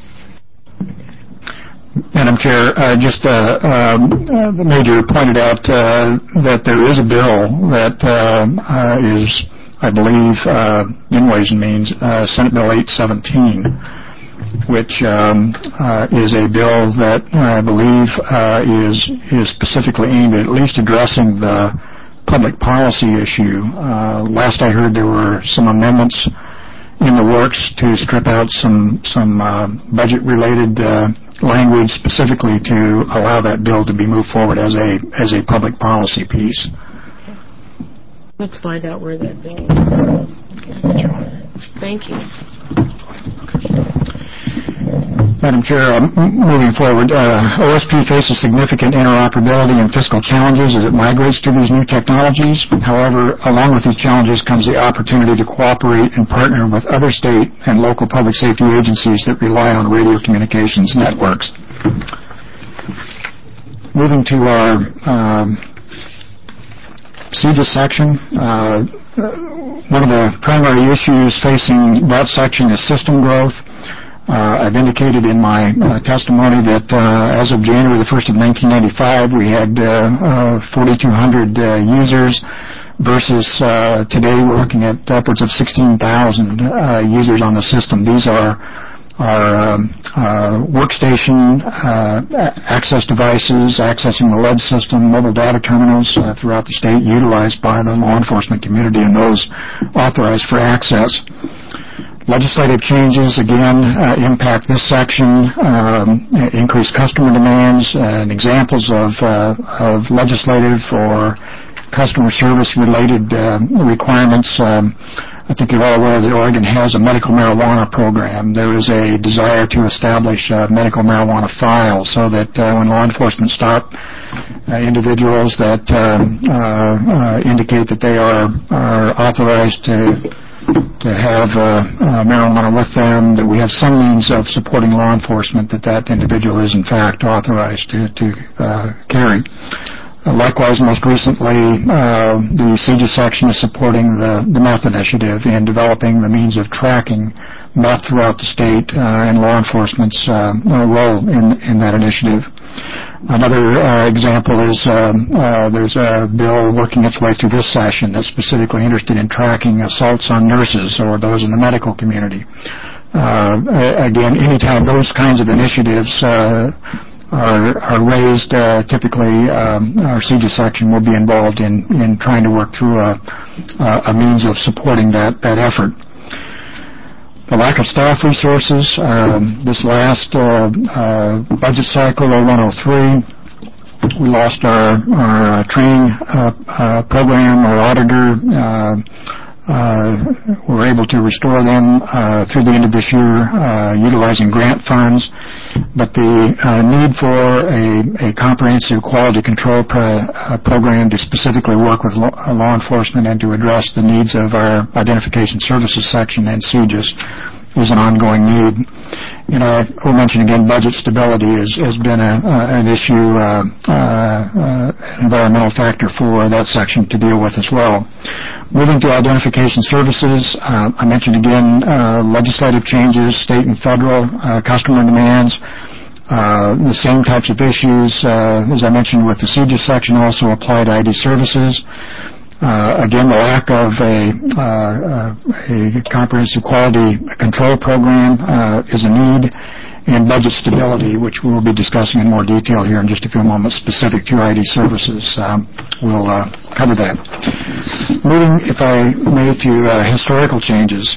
Madam Chair, uh, just uh, um, uh, the Major pointed out uh, that there is a bill that uh, uh, is, I believe, uh, in Ways and Means, uh, Senate Bill eight seventeen, which um, uh, is a bill that I believe uh, is is specifically aimed at at least addressing the public policy issue. Uh, last I heard, there were some amendments in the works to strip out some some uh, budget-related uh, language specifically to allow that bill to be moved forward as a as a public policy piece. Okay. Let's find out where that bill is. Okay. Thank you. Madam Chair, uh, m- moving forward, uh, O S P faces significant interoperability and fiscal challenges as it migrates to these new technologies. However, along with these challenges comes the opportunity to cooperate and partner with other state and local public safety agencies that rely on radio communications networks. Moving to our um, C J I S section, uh, one of the primary issues facing that section is system growth. Uh, I've indicated in my uh, testimony that uh, as of January the first of nineteen ninety-five, we had uh, uh, forty-two hundred uh, users versus uh, today we're looking at upwards of sixteen thousand uh, users on the system. These are our um, uh, workstation uh, access devices, accessing the L E D system, mobile data terminals uh, throughout the state utilized by the law enforcement community and those authorized for access. Legislative changes, again, uh, impact this section, um, increase customer demands, and examples of, uh, of legislative or customer service-related uh, requirements. Um, I think you're all aware that Oregon has a medical marijuana program. There is a desire to establish a medical marijuana file so that uh, when law enforcement stop uh, individuals that um, uh, uh, indicate that they are, are authorized to to have uh, uh, marijuana with them, that we have some means of supporting law enforcement that that individual is in fact authorized to, to uh, carry. Uh, likewise, most recently, uh, the C J I S section is supporting the, the meth initiative in developing the means of tracking meth throughout the state uh, and law enforcement's uh, role in, in that initiative. Another uh, example is um, uh, there's a bill working its way through this session that's specifically interested in tracking assaults on nurses or those in the medical community. Uh, again, anytime those kinds of initiatives uh, are, are raised, uh, typically um, our C J I S section will be involved in, in trying to work through a, a means of supporting that, that effort. The lack of staff resources. Um, this last uh, uh, budget cycle, oh one oh three, we lost our, our uh, training uh, uh, program. Our auditor, uh, uh, we were able to restore them uh, through the end of this year uh, utilizing grant funds. But the uh, need for a, a comprehensive quality control pro- uh, program to specifically work with law, uh, law enforcement and to address the needs of our Identification Services section and C J I S is an ongoing need. And I will mention again, budget stability is, has been a, uh, an issue, uh, uh, uh, environmental factor for that section to deal with as well. Moving to Identification Services, uh, I mentioned again uh, legislative changes, state and federal, uh, customer demands, uh, the same types of issues, uh, as I mentioned with the C J I S section, also apply to I D services. Uh, again, the lack of a, uh, a comprehensive quality control program uh, is a need, and budget stability, which we will be discussing in more detail here in just a few moments, specific to I D services. Um, we'll uh, cover that. Moving, if I may, to uh, historical changes.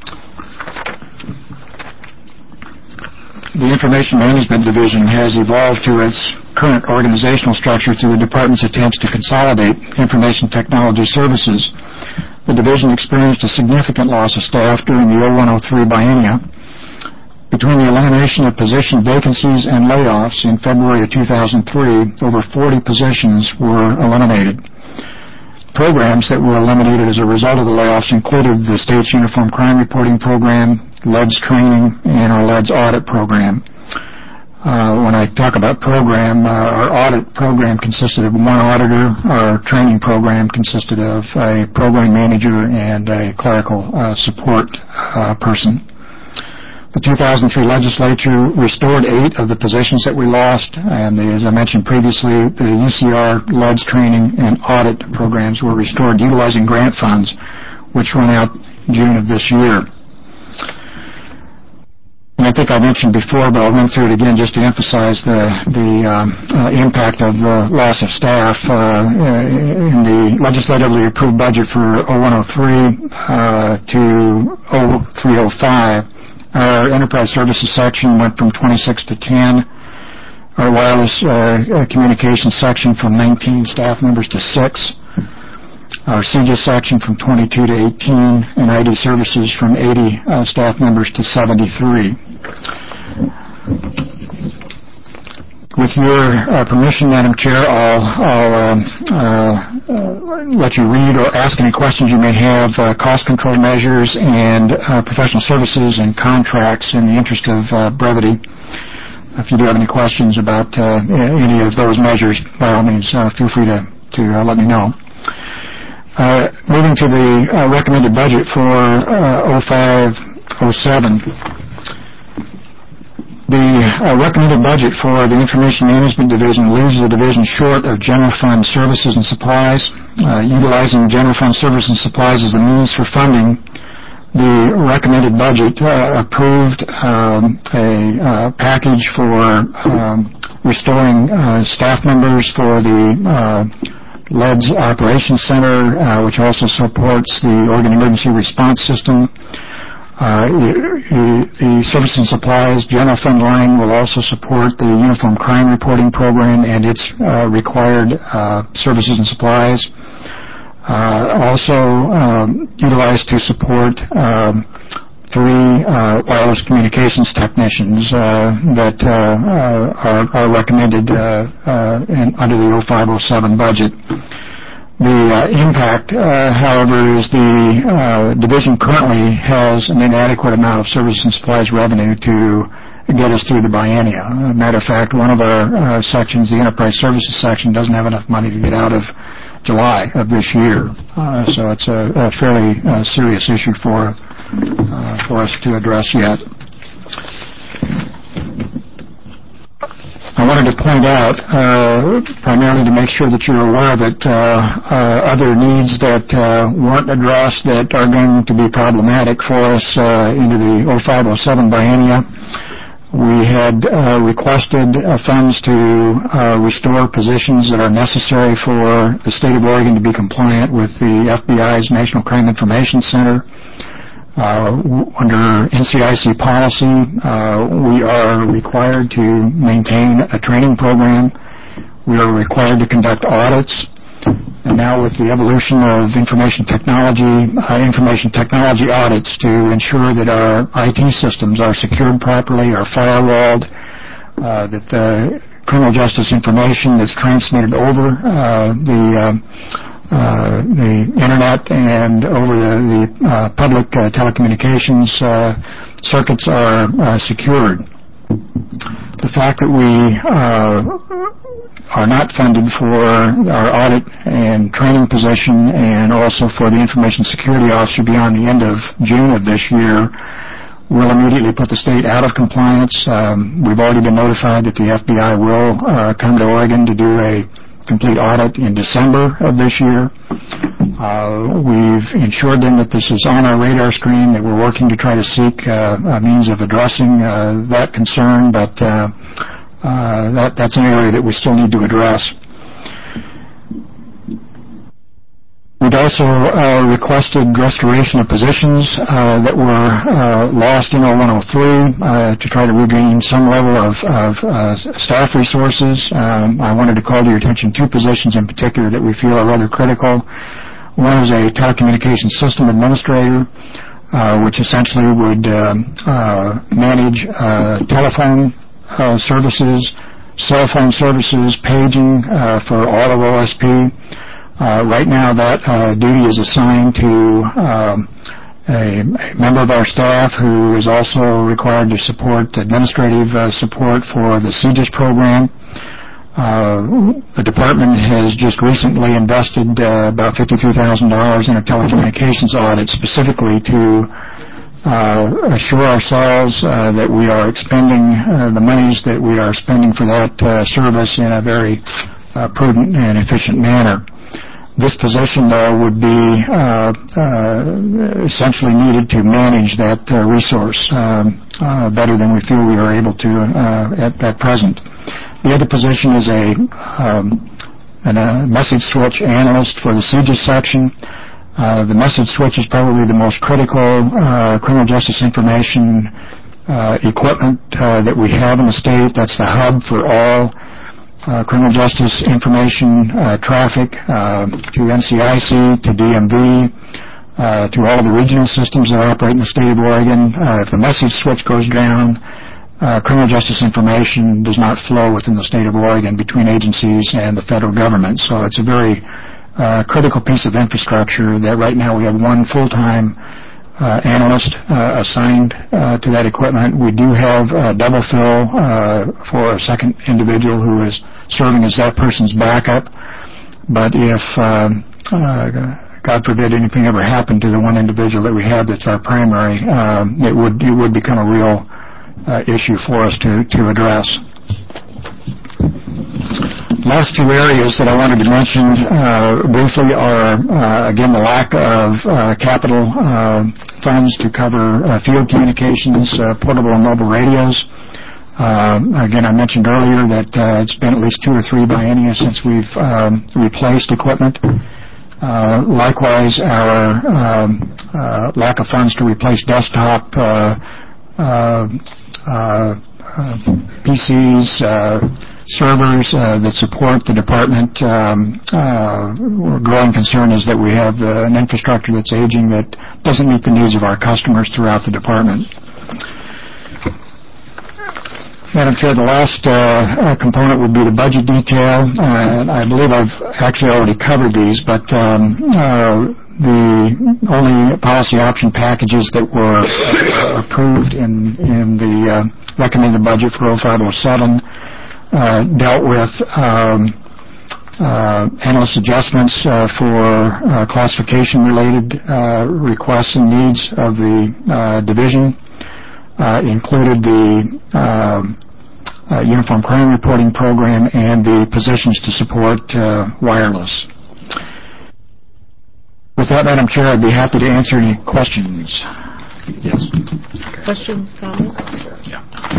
The Information Management Division has evolved to its current organizational structure through the department's attempts to consolidate information technology services. The division experienced a significant loss of staff during the oh one oh three biennia. Between the elimination of position vacancies and layoffs in February of two thousand three, over forty positions were eliminated. Programs that were eliminated as a result of the layoffs included the State's Uniform Crime Reporting Program, LEDS training, and our LEDS audit program. Uh, when I talk about program, uh, our audit program consisted of one auditor. Our training program consisted of a program manager and a clerical uh, support uh, person. The two thousand three legislature restored eight of the positions that we lost, and the, as I mentioned previously, the U C R, LEDS training, and audit programs were restored utilizing grant funds, which run out June of this year. And I think I mentioned before, but I'll run through it again just to emphasize the, the um, uh, impact of the loss of staff. Uh, in the legislatively approved budget for oh one oh three uh, to oh three oh five, our enterprise services section went from twenty-six to ten. Our wireless uh, communications section from nineteen staff members to six. Our C G I S section from twenty-two to eighteen, and I D services from eighty uh, staff members to seventy-three. With your uh, permission, Madam Chair, I'll, I'll uh, uh, let you read or ask any questions you may have, uh, cost control measures and uh, professional services and contracts in the interest of uh, brevity. If you do have any questions about uh, any of those measures, by all means, uh, feel free to, to uh, let me know. Uh, moving to the uh, recommended budget for uh, oh five oh seven. The uh, recommended budget for the Information Management Division leaves the division short of general fund services and supplies. Uh, utilizing general fund services and supplies as the means for funding, the recommended budget uh, approved um, a uh, package for um, restoring uh, staff members for the uh, LEDS Operations Center, uh, which also supports the Oregon Emergency Response System. Uh, the, the Services and Supplies General Fund line will also support the Uniform Crime Reporting Program and its uh, required uh, services and supplies. Uh, also um, utilized to support um, three uh, wireless communications technicians uh, that uh, uh, are, are recommended uh, uh, in, under the oh five oh seven budget. The uh, impact, uh, however, is the uh, division currently has an inadequate amount of services and supplies revenue to get us through the biennia. As a matter of fact, one of our uh, sections, the enterprise services section, doesn't have enough money to get out of July of this year. Uh, so it's a, a fairly uh, serious issue for, uh, for us to address yet. I wanted to point out, uh, primarily to make sure that you're aware that uh, uh, other needs that uh, weren't addressed that are going to be problematic for us uh, into the oh five oh seven biennia. We had uh, requested uh, funds to uh, restore positions that are necessary for the state of Oregon to be compliant with the F B I's National Crime Information Center. Uh, under N C I C policy, uh, we are required to maintain a training program. We are required to conduct audits. And now with the evolution of information technology, uh, information technology audits to ensure that our I T systems are secured properly, are firewalled, uh, that the criminal justice information that's transmitted over uh, the uh, Uh, the internet and over the, the uh, public uh, telecommunications uh, circuits are uh, secured. The fact that we uh, are not funded for our audit and training position and also for the information security officer beyond the end of June of this year will immediately put the state out of compliance. Um, we've already been notified that the F B I will uh, come to Oregon to do a complete audit in December of this year. Uh, we've ensured them that this is on our radar screen, that we're working to try to seek uh, a means of addressing uh, that concern, but uh, uh, that, that's an area that we still need to address. We department also uh, requested restoration of positions uh, that were uh, lost in oh one oh three uh, to try to regain some level of, of uh, staff resources. Um, I wanted to call to your attention two positions in particular that we feel are rather critical. One is a telecommunications system administrator, uh, which essentially would uh, uh, manage uh, telephone uh, services, cell phone services, paging uh, for all of O S P. Uh, right now, that uh, duty is assigned to um, a, a member of our staff who is also required to support administrative uh, support for the C G I S program. Uh, the department has just recently invested uh, about fifty-two thousand dollars in a telecommunications audit specifically to uh, assure ourselves uh, that we are expending uh, the monies that we are spending for that uh, service in a very uh, prudent and efficient manner. This position, though, would be uh, uh, essentially needed to manage that uh, resource um, uh, better than we feel we are able to uh, at, at present. The other position is a, um, an, a message switch analyst for the C G I S section. Uh, the message switch is probably the most critical uh, criminal justice information uh, equipment uh, that we have in the state. That's the hub for all uh, criminal justice information uh, traffic uh, to N C I C, to D M V, uh, to all of the regional systems that operate in the state of Oregon. Uh, if the message switch goes down, Uh, criminal justice information does not flow within the state of Oregon between agencies and the federal government. So it's a very uh, critical piece of infrastructure that right now we have one full-time uh, analyst uh, assigned uh, to that equipment. We do have a double fill uh, for a second individual who is serving as that person's backup. But if, uh, uh, God forbid, anything ever happened to the one individual that we have that's our primary, uh, it would it would become a real Uh, issue for us to, to address. Last two areas that I wanted to mention uh, briefly are, uh, again, the lack of uh, capital uh, funds to cover uh, field communications, uh, portable and mobile radios. Uh, again, I mentioned earlier that uh, it's been at least two or three biennia since we've um, replaced equipment. Uh, likewise, our um, uh, lack of funds to replace desktop uh, uh, Uh, uh, P Cs, uh, servers uh, that support the department. Um, uh, growing concern is that we have uh, an infrastructure that's aging that doesn't meet the needs of our customers throughout the department. Madam Chair, the last uh, component would be the budget detail. Uh, I believe I've actually already covered these, but um, uh, the only policy option packages that were uh, approved in, in the uh, recommended budget for oh five oh seven uh, dealt with um, uh, analyst adjustments uh, for uh, classification-related uh, requests and needs of the uh, division, uh, included the uh, uh, Uniform Crime Reporting Program and the positions to support uh, wireless. With that, Madam Chair, I'd be happy to answer any questions. Yes. Questions, comments? Yeah.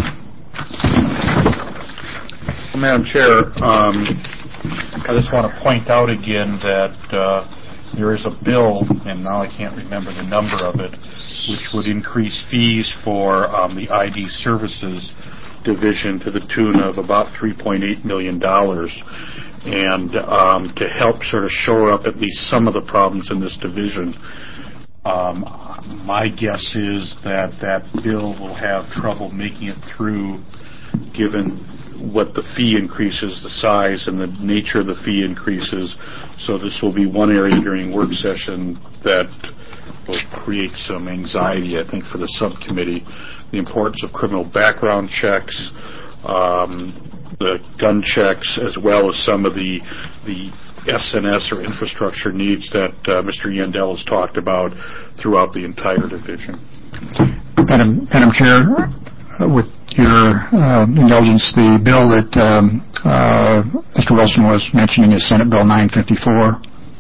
Madam Chair, um, I just want to point out again that uh, there is a bill, and now I can't remember the number of it, which would increase fees for um, the I D Services Division to the tune of about three point eight million dollars. And um, to help sort of shore up at least some of the problems in this division, um, my guess is that that bill will have trouble making it through, given what the fee increases, the size and the nature of the fee increases. So this will be one area during work session that will create some anxiety, I think, for the subcommittee. The importance of criminal background checks, um, the gun checks, as well as some of the the S N S or infrastructure needs that uh, Mister Yandel has talked about throughout the entire division. Madam, Madam Chair, uh, with your uh, indulgence, the bill that um, uh, Mister Wilson was mentioning is Senate Bill nine fifty-four.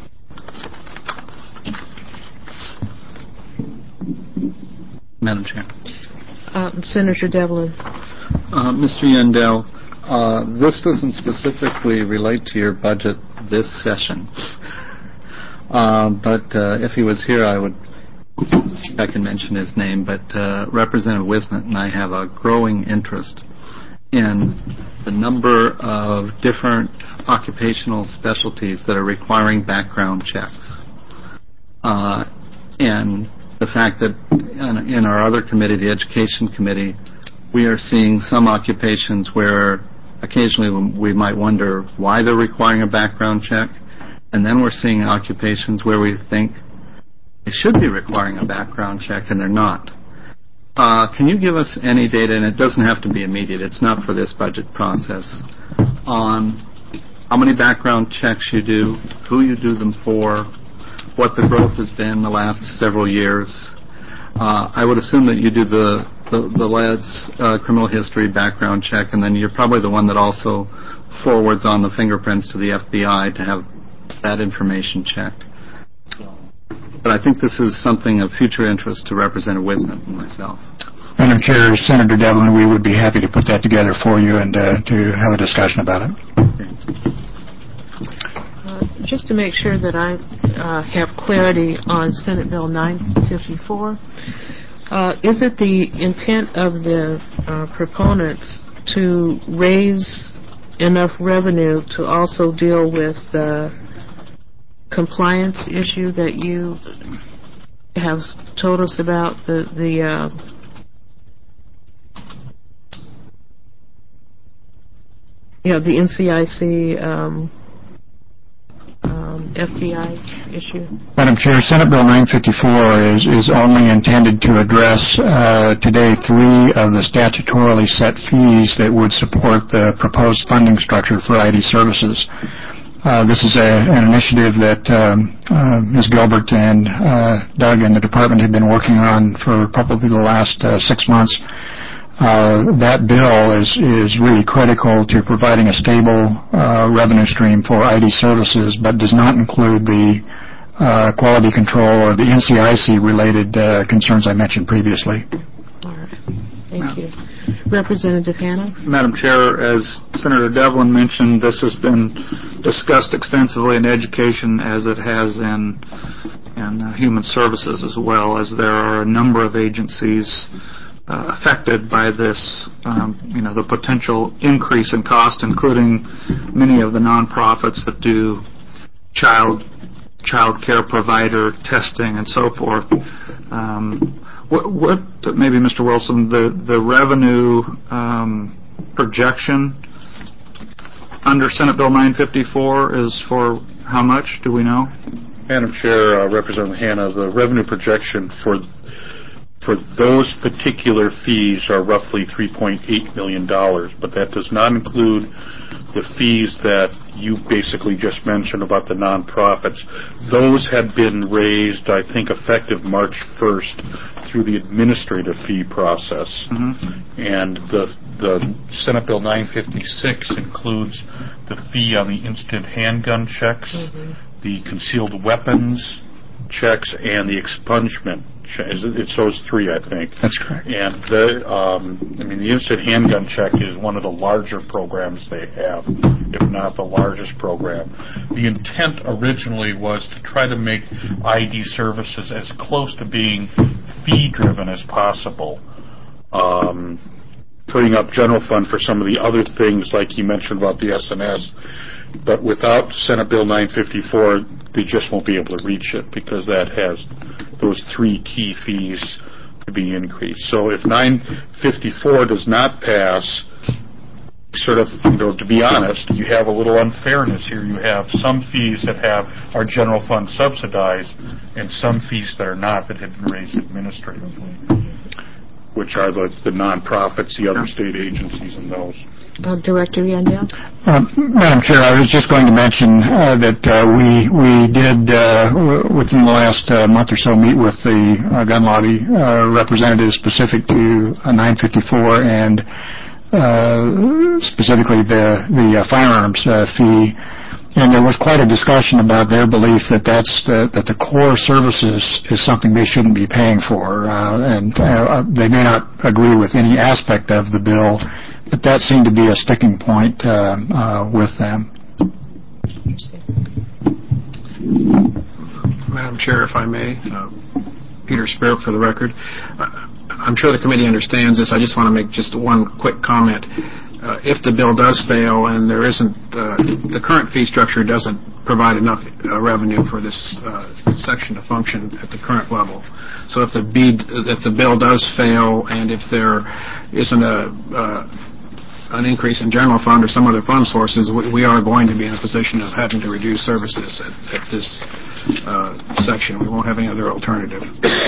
Madam Chair. Uh, Senator Devlin. Uh, Mister Yandel, uh, this doesn't specifically relate to your budget this session. Uh, but uh, if he was here, I would I can mention his name, but uh, Representative Wisnett and I have a growing interest in the number of different occupational specialties that are requiring background checks. Uh, and the fact that in, in our other committee, the Education Committee, we are seeing some occupations where occasionally we might wonder why they're requiring a background check, and then we're seeing occupations where we think they should be requiring a background check and they're not. Uh, can you give us any data, and it doesn't have to be immediate, it's not for this budget process, on how many background checks you do, who you do them for, what the growth has been the last several years? Uh, I would assume that you do the the, the lad's uh, criminal history background check, and then you're probably the one that also forwards on the fingerprints to the F B I to have that information checked. But I think this is something of future interest to Representative Wisnett and myself. Madam Chair, Senator Devlin, we would be happy to put that together for you and uh, to have a discussion about it. Uh, just to make sure that I uh, have clarity on Senate Bill nine fifty-four, uh, is it the intent of the uh, proponents to raise enough revenue to also deal with the compliance issue that you have told us about, the the uh, you know, the N C I C um, um, F B I issue? Madam Chair, Senate Bill nine fifty-four is, is only intended to address uh, today three of the statutorily set fees that would support the proposed funding structure for I D services. Uh, this is a, an initiative that um, uh, Miz Gilbert and uh, Doug and the department have been working on for probably the last uh, six months. Uh, that bill is, is really critical to providing a stable uh, revenue stream for I D services, but does not include the uh, quality control or the N C I C related uh, concerns I mentioned previously. All right. Thank you. Representative Hanna? Madam Chair, as Senator Devlin mentioned, this has been discussed extensively in education as it has in, in uh, human services as well, as there are a number of agencies uh, affected by this, um, you know, the potential increase in cost, including many of the nonprofits that do child child care provider testing and so forth. Um, What, what, maybe Mister Wilson, the, the revenue um, projection under Senate Bill nine fifty-four is for how much? Do we know? Madam Chair, uh, Representative Hanna, the revenue projection for for those particular fees are roughly three point eight million dollars, but that does not include the fees that you basically just mentioned about the nonprofits. Those have been raised, I think, effective March first through the administrative fee process. Mm-hmm. And the the Senate Bill nine fifty-six includes the fee on the instant handgun checks, mm-hmm. the concealed weapons checks, and the expungement. It's those three, I think. That's correct. And the, um, I mean, the instant handgun check is one of the larger programs they have, if not the largest program. The intent originally was to try to make I D services as close to being fee-driven as possible, um, freeing up general fund for some of the other things like you mentioned about the S N S. But without Senate Bill nine fifty-four, they just won't be able to reach it because that has those three key fees to be increased. So if nine fifty-four does not pass, sort of, you know, to be honest, you have a little unfairness here. You have some fees that have our general fund subsidized and some fees that are not, that have been raised administratively, which are the, the nonprofits, the other state agencies, and those. Uh, Director Yandel? Uh, Madam Chair, I was just going to mention uh, that uh, we we did uh, w- within the last uh, month or so meet with the uh, gun lobby uh, representatives specific to uh, nine fifty-four and uh, specifically the the uh, firearms uh, fee. And there was quite a discussion about their belief that that's the, that the core services is something they shouldn't be paying for, uh, and uh, they may not agree with any aspect of the bill, but that seemed to be a sticking point uh, uh, with them. Madam Chair, if I may, uh, Peter Spirit for the record. Uh, I'm sure the committee understands this. I just want to make just one quick comment. Uh, if the bill does fail and there isn't, uh, the current fee structure doesn't provide enough uh, revenue for this uh, section to function at the current level. So if the B, if the bill does fail and if there isn't a uh, an increase in general fund or some other fund sources, we, we are going to be in a position of having to reduce services at, at this uh, section. We won't have any other alternative.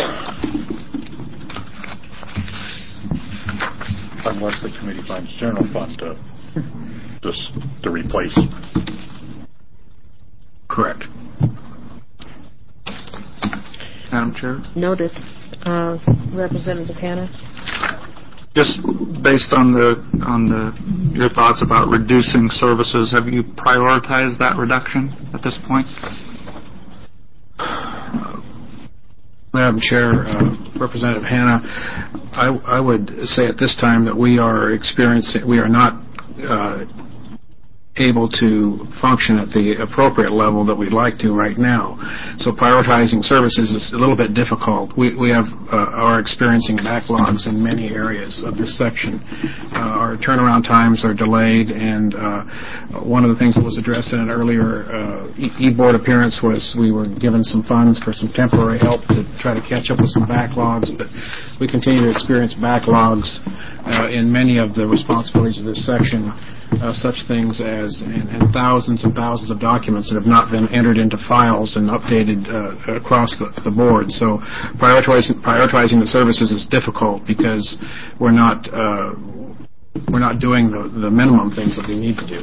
Unless the committee finds general fund to just to replace. Correct. Madam Chair? Noted. Uh, Representative Hanna? Just based on the on the your thoughts about reducing services, have you prioritized that reduction at this point? Madam Chair, uh, Representative Hanna, I, I would say at this time that we are experiencing, we are not uh, able to function at the appropriate level that we'd like to right now. So prioritizing services is a little bit difficult. We, we have uh, are experiencing backlogs in many areas of this section. Uh, our turnaround times are delayed, and uh, one of the things that was addressed in an earlier uh, e-board appearance was we were given some funds for some temporary help to try to catch up with some backlogs, but we continue to experience backlogs uh, in many of the responsibilities of this section. Uh, such things as and, and thousands and thousands of documents that have not been entered into files and updated uh, across the, the board. So prioritizing, prioritizing the services is difficult because we're not uh, we're not doing the, the minimum things that we need to do.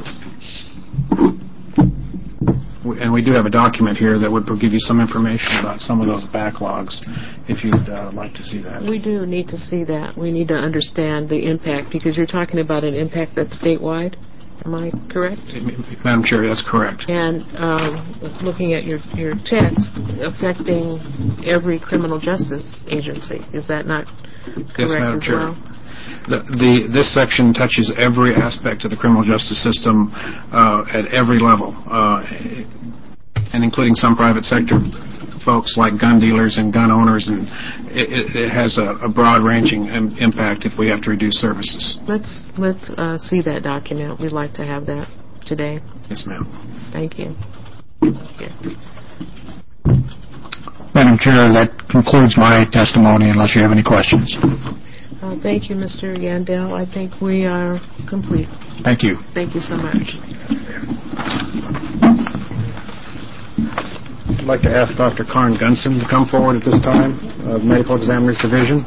We, and we do have a document here that would give you some information about some of those backlogs if you'd uh, like to see that. We do need to see that. We need to understand the impact because you're talking about an impact that's statewide. Am I correct? Madam Chair, that's correct. And um, looking at your, your text, affecting every criminal justice agency. Is that not correct yes, Madam as Chair. well? The, the, this section touches every aspect of the criminal justice system uh, at every level, uh, and including some private sector folks like gun dealers and gun owners, and it, it has a, a broad-ranging im- impact if we have to reduce services. Let's let's uh, see that document. We'd like to have that today. Yes, ma'am. Thank you. Thank you. Madam Chair, that concludes my testimony unless you have any questions. Uh, thank you, Mister Yandel. I think we are complete. Thank you. Thank you so much. I'd like to ask Doctor Karn Gunson to come forward at this time, of Medical Examiners Division.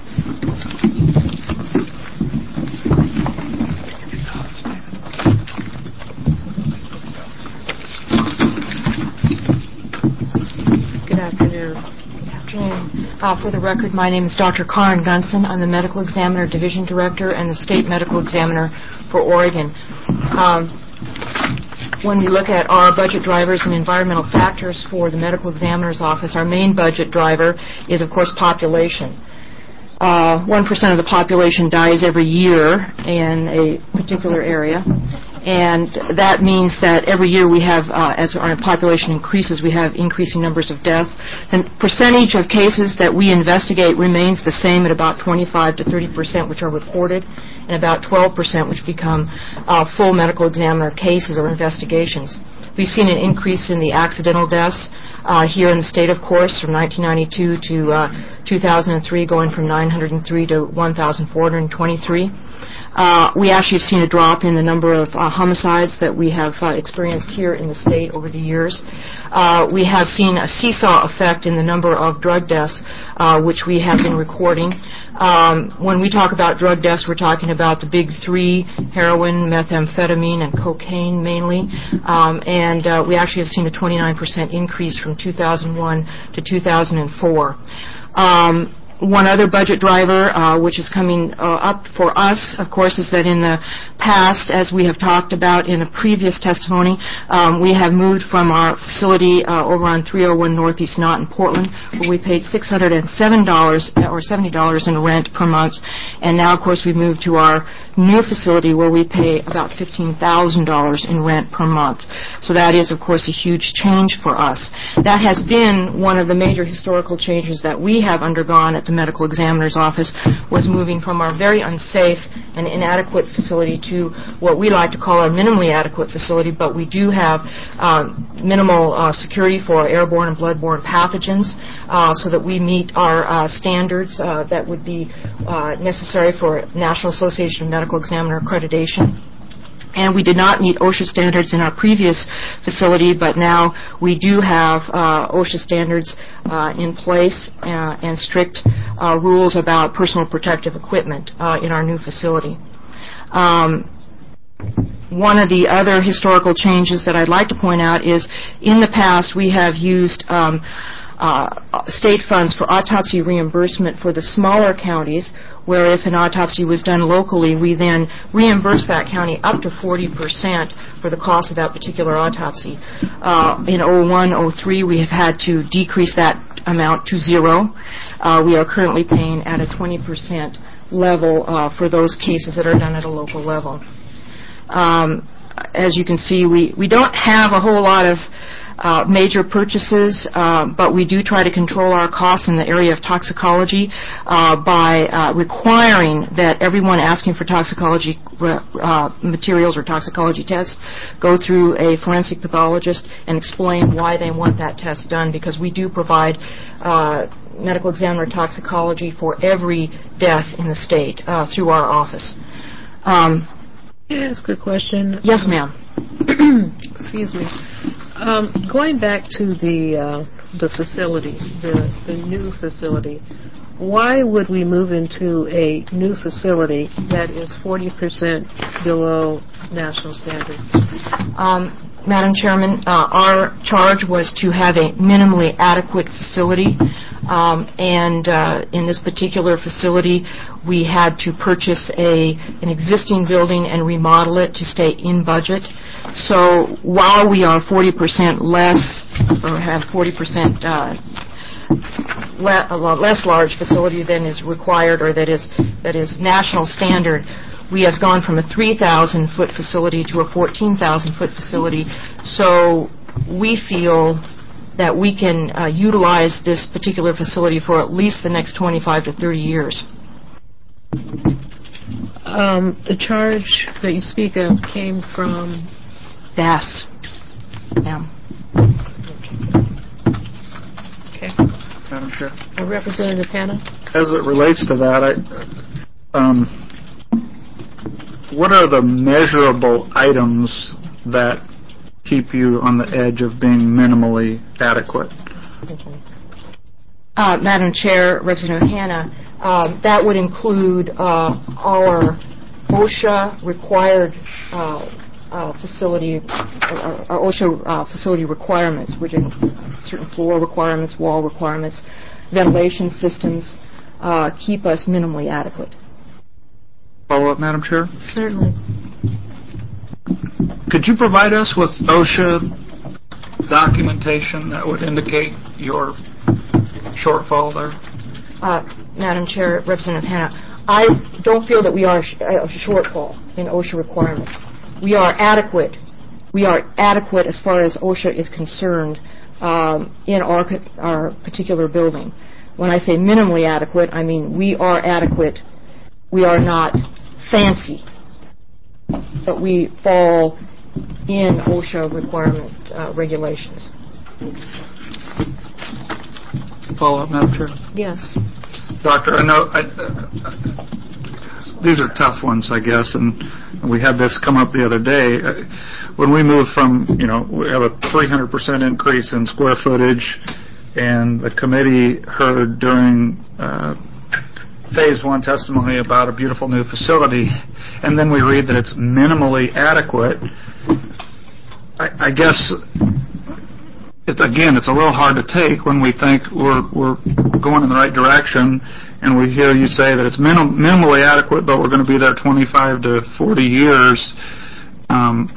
Good afternoon. Good afternoon. Uh, for the record, my name is Doctor Karn Gunson. I'm the Medical Examiner Division Director and the State Medical Examiner for Oregon. Um, When we look at our budget drivers and environmental factors for the Medical Examiner's Office, our main budget driver is, of course, population. Uh, one percent of the population dies every year in a particular area, and that means that every year we have, uh, as our population increases, we have increasing numbers of death. The percentage of cases that we investigate remains the same at about twenty-five to thirty percent, which are reported, and about twelve percent which become uh, full medical examiner cases or investigations. We've seen an increase in the accidental deaths uh, here in the state, of course, from nineteen ninety-two to uh, two thousand three, going from nine hundred three to one thousand four hundred twenty-three. Uh, we actually have seen a drop in the number of uh, homicides that we have uh, experienced here in the state over the years. Uh, we have seen a seesaw effect in the number of drug deaths, uh, which we have been recording. Um, when we talk about drug deaths, we're talking about the big three: heroin, methamphetamine, and cocaine mainly. Um, and uh, we actually have seen a twenty-nine percent increase from two thousand one to two thousand four. Um, one other budget driver, uh, which is coming uh, up for us, of course, is that in the past, as we have talked about in a previous testimony, um, we have moved from our facility uh, over on three oh one Northeast Knott in Portland, where we paid six hundred seven dollars or seventy dollars in rent per month, and now, of course, we moved to our new facility where we pay about fifteen thousand dollars in rent per month. So that is, of course, a huge change for us. That has been one of the major historical changes that we have undergone at the medical examiner's office, was moving from our very unsafe and inadequate facility to what we like to call our minimally adequate facility, but we do have uh, minimal uh, security for airborne and bloodborne pathogens uh, so that we meet our uh, standards uh, that would be uh, necessary for National Association of Medical Examiner accreditation. And we did not meet OSHA standards in our previous facility, but now we do have uh, OSHA standards uh, in place uh, and strict uh, rules about personal protective equipment uh, in our new facility. Um, One of the other historical changes that I'd like to point out is in the past we have used um, uh, state funds for autopsy reimbursement for the smaller counties, where if an autopsy was done locally, we then reimburse that county up to forty percent for the cost of that particular autopsy. Uh, in oh one oh three, we have had to decrease that amount to zero. Uh, we are currently paying at a twenty percent level uh, for those cases that are done at a local level. Um, as you can see, we, we don't have a whole lot of Uh, major purchases, uh, but we do try to control our costs in the area of toxicology uh, by uh, requiring that everyone asking for toxicology uh, materials or toxicology tests go through a forensic pathologist and explain why they want that test done, because we do provide uh, medical examiner toxicology for every death in the state uh, through our office. Um, Can I ask a question? Yes, ma'am. Excuse me. Um, going back to the uh, the facility, the, the new facility, why would we move into a new facility that is forty percent below national standards? Um, Madam Chairman, uh, our charge was to have a minimally adequate facility, um, and uh, in this particular facility, we had to purchase a an existing building and remodel it to stay in budget. So while we are forty percent less, or have forty percent uh, le- a less large facility than is required, or that is that is national standard, we have gone from a three thousand foot facility to a fourteen thousand foot facility. So we feel that we can uh, utilize this particular facility for at least the next twenty-five to thirty years. Um, the charge that you speak of came from D A S. Yeah. Okay. Madam Chair. Uh, Representative Hanna? As it relates to that, I, um, what are the measurable items that keep you on the edge of being minimally adequate? Uh, Madam Chair, Representative Hanna, um, that would include uh, our OSHA required uh, uh, facility, uh, our OSHA uh, facility requirements, which are certain floor requirements, wall requirements, ventilation systems, uh, keep us minimally adequate. Follow up, Madam Chair? Certainly. Could you provide us with OSHA documentation that would indicate your shortfall there? Uh, Madam Chair, Representative Hanna, I don't feel that we are sh- a shortfall in OSHA requirements. We are adequate. We are adequate as far as OSHA is concerned um, in our, our particular building. When I say minimally adequate, I mean we are adequate. We are not fancy, but we fall in OSHA requirement uh, regulations. Follow up, Madam Chair? Yes. Doctor, I know I, uh, these are tough ones, I guess, and we had this come up the other day. Uh, when we moved from, you know, we have a three hundred percent increase in square footage, and the committee heard during uh, phase one testimony about a beautiful new facility, and then we read that it's minimally adequate. I, I guess it, again, it's a little hard to take when we think we're we're going in the right direction, and we hear you say that it's minim- minimally adequate, but we're going to be there twenty-five to forty years. Um,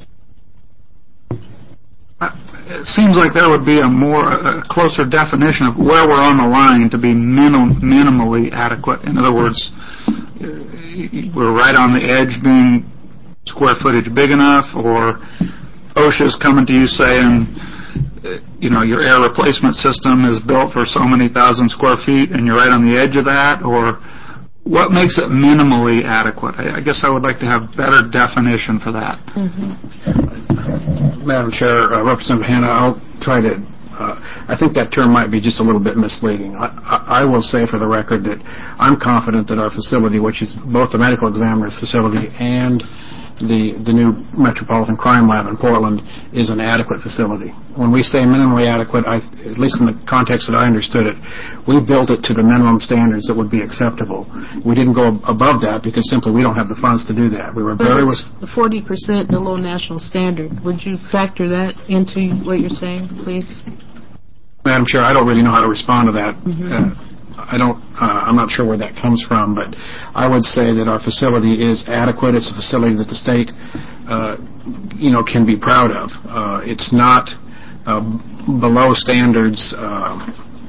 it seems like there would be a more a closer definition of where we're on the line to be minim- minimally adequate. In other words, we're right on the edge being square footage big enough, or OSHA's coming to you saying, you know, your air replacement system is built for so many thousand square feet and you're right on the edge of that, or what makes it minimally adequate? I, I guess I would like to have better definition for that. Mm-hmm. Madam Chair, uh, Representative Hanna, I'll try to, uh, I think that term might be just a little bit misleading. I, I, I will say for the record that I'm confident that our facility, which is both the medical examiner's facility and the the new Metropolitan Crime Lab in Portland, is an adequate facility. When we say minimally adequate, I, at least in the context that I understood it, we built it to the minimum standards that would be acceptable. We didn't go above that because simply we don't have the funds to do that. We were very... But it's forty percent below national standard. Would you factor that into what you're saying, please? Madam Chair, I don't really know how to respond to that. Mm-hmm. Uh, I don't, uh, I'm not sure where that comes from, but I would say that our facility is adequate. It's a facility that the state, uh, you know, can be proud of. Uh, it's not uh, below standards uh,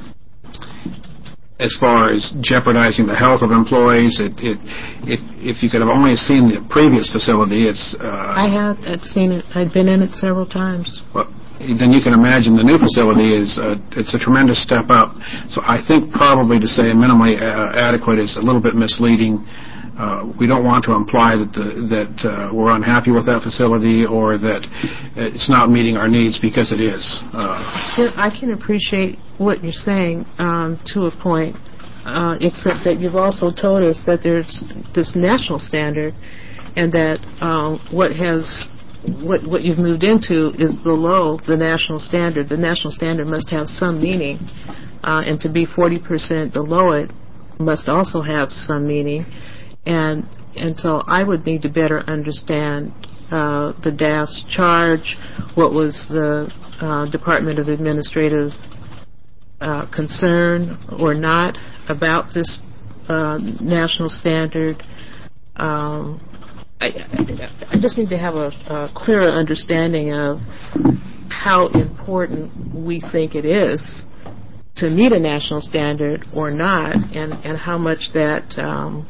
as far as jeopardizing the health of employees. It, it, it, if you could have only seen the previous facility, it's... Uh, I have I'd seen it. I'd been in it several times. Well, then you can imagine the new facility is uh, it's a tremendous step up. So I think probably to say minimally uh, adequate is a little bit misleading. Uh, we don't want to imply that the, that uh, we're unhappy with that facility or that it's not meeting our needs, because it is. Uh, I can appreciate what you're saying um, to a point, uh, except that you've also told us that there's this national standard, and that uh, what has What, what you've moved into is below the national standard. The national standard must have some meaning, uh, and to be forty percent below it must also have some meaning. And and so I would need to better understand uh, the D A F's charge, what was the uh, Department of Administrative uh, concern or not about this uh, national standard. Um, I, I just need to have a, a clearer understanding of how important we think it is to meet a national standard or not, and, and how much that um,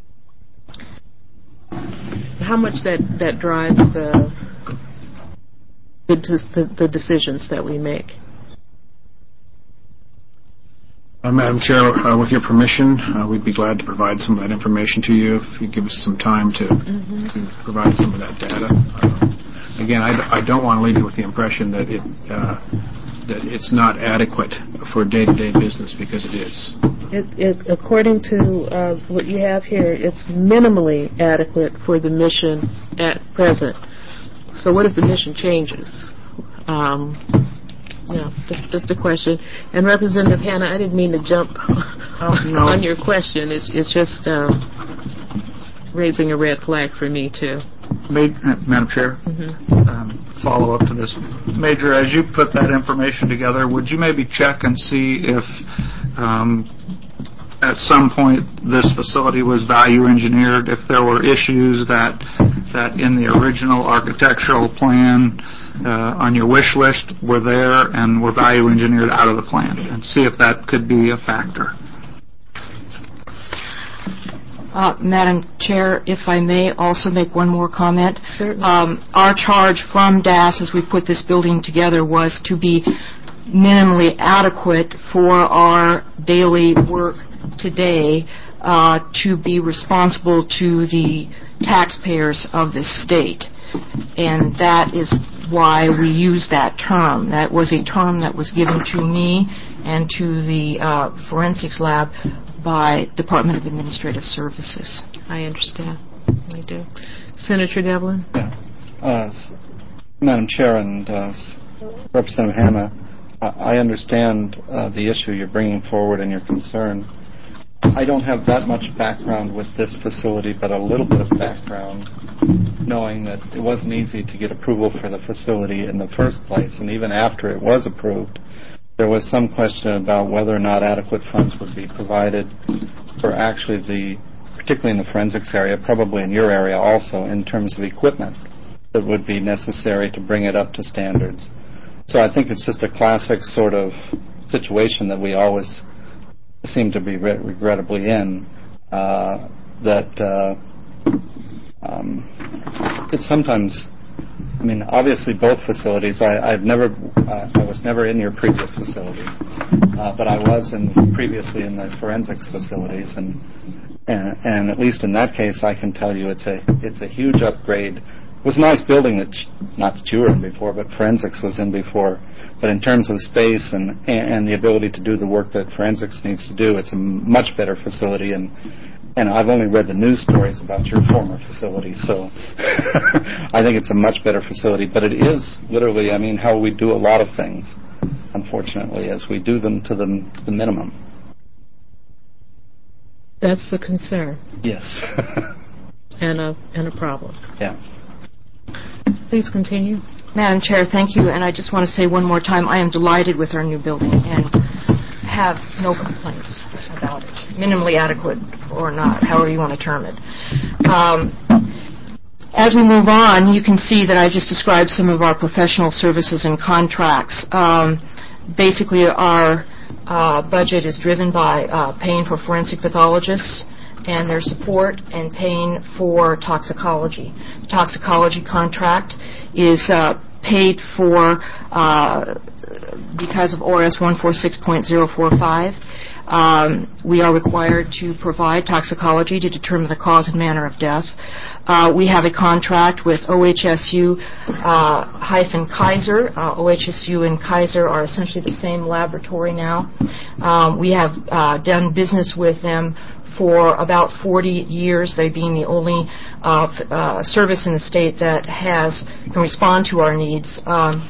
how much that, that drives the the, the the decisions that we make. Uh, Madam Chair, uh, with your permission, uh, we'd be glad to provide some of that information to you if you give us some time to, mm-hmm. to provide some of that data. Uh, again, I, d- I don't want to leave you with the impression that it uh, that it's not adequate for day-to-day business, because it is. It, it, according to uh, what you have here, it's minimally adequate for the mission at present. So what if the mission changes? Um, Yeah, just, just a question. And Representative Hanna, I didn't mean to jump oh, no. on your question. It's, it's just um, raising a red flag for me, too. Madam Chair, mm-hmm. um, follow up to this. Major, as you put that information together, would you maybe check and see if um, at some point this facility was value engineered, if there were issues that that in the original architectural plan uh, on your wish list were there and were value engineered out of the plan, and see if that could be a factor. Uh, Madam Chair, if I may also make one more comment. Certainly. Um, our charge from D A S as we put this building together was to be minimally adequate for our daily work today, uh, to be responsible to the taxpayers of this state. And that is why we use that term. That was a term that was given to me and to the uh, forensics lab by Department of Administrative Services. I understand. I do. Senator Devlin? Yeah. Uh, Madam Chair and uh, Representative Hanna, I understand uh, the issue you're bringing forward and your concern. I don't have that much background with this facility, but a little bit of background knowing that it wasn't easy to get approval for the facility in the first place, and even after it was approved, there was some question about whether or not adequate funds would be provided for actually the, particularly in the forensics area, probably in your area also, in terms of equipment that would be necessary to bring it up to standards. So I think it's just a classic sort of situation that we always seem to be re- regrettably in, uh, that uh, um, it's sometimes, I mean, obviously both facilities, I, I've never, uh, I was never in your previous facility, uh, but I was in previously in the forensics facilities, and, and and at least in that case, I can tell you it's a it's a huge upgrade. It was a nice building that, not that you were in before, but forensics was in before. But in terms of space and and the ability to do the work that forensics needs to do, it's a much better facility. And and I've only read the news stories about your former facility, so I think it's a much better facility. But it is literally, I mean, how we do a lot of things, unfortunately, as we do them to the, the minimum. That's the concern. Yes. and a and a problem. Yeah. Please continue. Madam Chair, thank you. And I just want to say one more time, I am delighted with our new building and have no complaints about it. Minimally adequate or not, however you want to term it. Um, as we move on, you can see that I just described some of our professional services and contracts. Um, basically, our uh, budget is driven by uh, paying for forensic pathologists and their support, and paying for toxicology. The toxicology contract is uh, paid for uh, because of O R S one forty-six point zero four five. Um, we are required to provide toxicology to determine the cause and manner of death. Uh, we have a contract with O H S U uh, hyphen Kaiser. Uh, O H S U and Kaiser are essentially the same laboratory now. Um, we have uh, done business with them for about forty years, they being the only uh, f- uh, service in the state that has can respond to our needs. Um,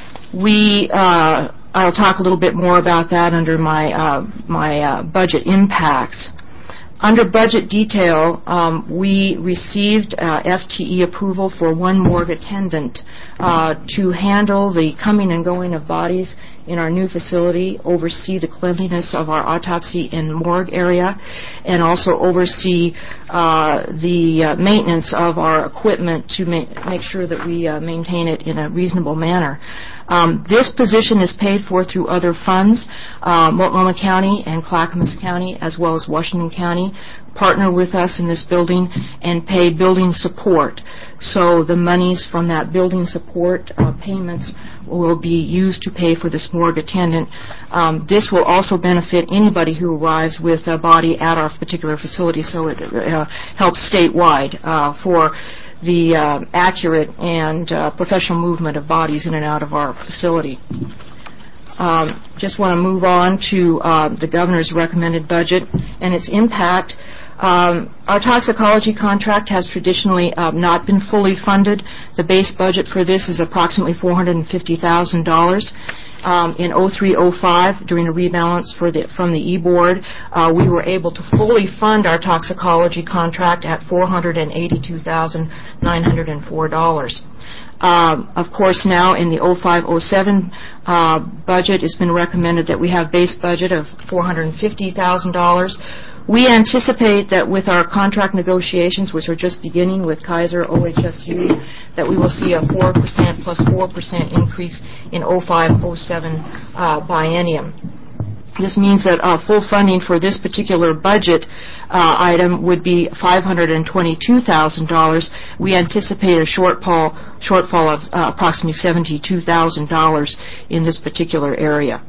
we, uh, I'll talk a little bit more about that under my uh, my uh, budget impacts. Under budget detail, um, we received uh, F T E approval for one morgue attendant uh, to handle the coming and going of bodies in our new facility, oversee the cleanliness of our autopsy and morgue area, and also oversee uh, the uh, maintenance of our equipment to ma- make sure that we uh, maintain it in a reasonable manner. Um, this position is paid for through other funds. Uh, Multnomah County and Clackamas County, as well as Washington County, partner with us in this building and pay building support. So the monies from that building support uh, payments will be used to pay for this morgue attendant. Um, this will also benefit anybody who arrives with a body at our particular facility, so it uh, helps statewide uh, for the uh, accurate and uh, professional movement of bodies in and out of our facility. Um, just want to move on to uh, the governor's recommended budget and its impact. Um, our toxicology contract has traditionally uh, not been fully funded. The base budget for this is approximately four hundred fifty thousand dollars. Um, in oh three oh five, during a rebalance for the, from the E-Board, uh, we were able to fully fund our toxicology contract at four hundred eighty-two thousand nine hundred four dollars. Um, of course, now in the oh five oh seven uh, budget, it's been recommended that we have base budget of four hundred fifty thousand dollars. We anticipate that with our contract negotiations, which are just beginning with Kaiser, O H S U, that we will see a four percent plus four percent increase in oh five oh seven uh, biennium. This means that uh, full funding for this particular budget uh, item would be five hundred twenty-two thousand dollars. We anticipate a shortfall, shortfall of uh, approximately seventy-two thousand dollars in this particular area.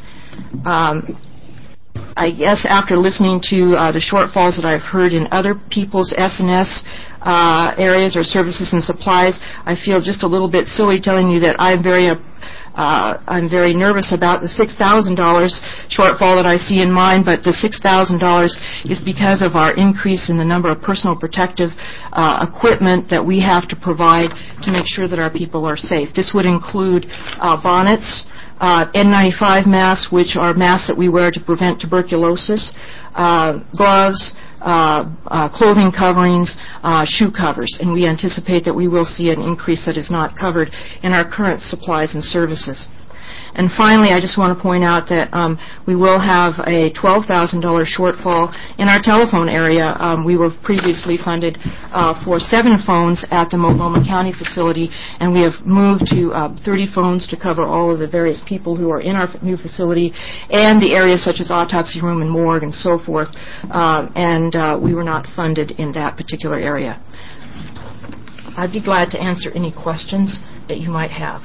Um, I guess after listening to uh, the shortfalls that I've heard in other people's S and S uh, areas or services and supplies, I feel just a little bit silly telling you that I'm very uh, Uh, I'm very nervous about the six thousand dollars shortfall that I see in mine, but the six thousand dollars is because of our increase in the number of personal protective uh, equipment that we have to provide to make sure that our people are safe. This would include uh, bonnets, uh, N ninety-five masks, which are masks that we wear to prevent tuberculosis, uh, gloves, uh, uh, clothing coverings, uh, shoe covers, and we anticipate that we will see an increase that is not covered in our current supplies and services. And finally, I just want to point out that um, we will have a twelve thousand dollars shortfall in our telephone area. Um, we were previously funded uh, for seven phones at the Multnomah County facility, and we have moved to uh, thirty phones to cover all of the various people who are in our new facility and the areas such as autopsy room and morgue and so forth, uh, and uh, we were not funded in that particular area. I'd be glad to answer any questions that you might have.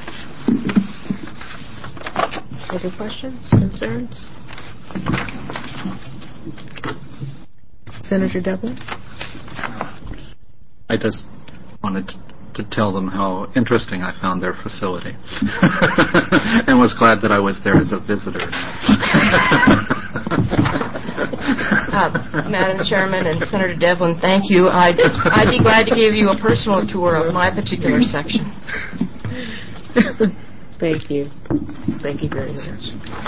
Other questions, concerns? Senator Devlin? I just wanted to tell them how interesting I found their facility and was glad that I was there as a visitor. uh, Madam Chairman and Senator Devlin, thank you. I'd, I'd be glad to give you a personal tour of my particular section. Thank you. Thank you very much.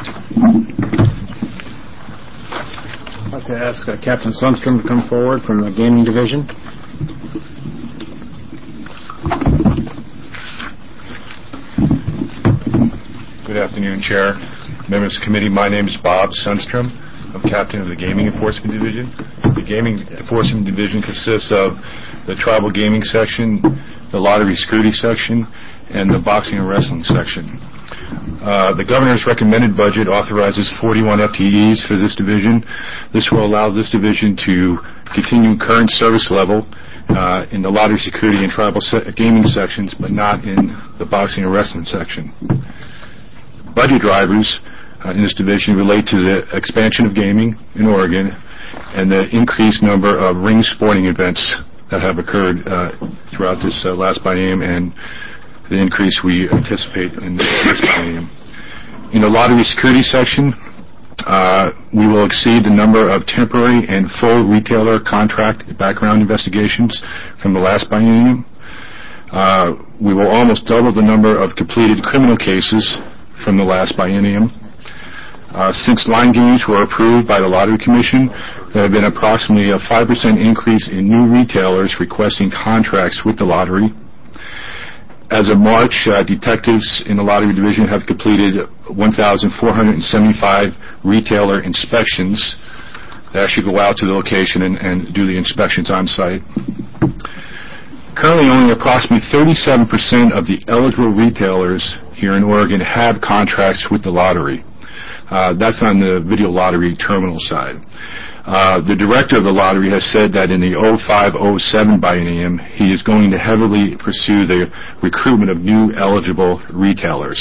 I'd like to ask uh, Captain Sundstrom to come forward from the Gaming Division. Good afternoon, Chair, members of the committee. My name is Bob Sundstrom. I'm captain of the Gaming Enforcement Division. The Gaming Enforcement Division consists of the Tribal Gaming Section, the Lottery Security Section, and the Boxing and Wrestling Section. Uh, the Governor's recommended budget authorizes forty-one F T Es for this division. This will allow this division to continue current service level uh, in the Lottery Security and Tribal se- Gaming sections, but not in the Boxing and Wrestling section. Budget drivers uh, in this division relate to the expansion of gaming in Oregon and the increased number of ring sporting events that have occurred uh, throughout this uh, last biennium and the increase we anticipate in this biennium. In the Lottery Security section, uh, we will exceed the number of temporary and full retailer contract background investigations from the last biennium. Uh, we will almost double the number of completed criminal cases from the last biennium. Uh, since line games were approved by the Lottery Commission, there have been approximately a five percent increase in new retailers requesting contracts with the lottery. As of March, uh, detectives in the Lottery Division have completed one thousand four hundred seventy-five retailer inspections. They actually go out to the location and, and do the inspections on site. Currently, only approximately thirty-seven percent of the eligible retailers here in Oregon have contracts with the lottery. Uh, that's on the video lottery terminal side. Uh, the director of the lottery has said that in the oh five oh seven biennium, he is going to heavily pursue the recruitment of new eligible retailers.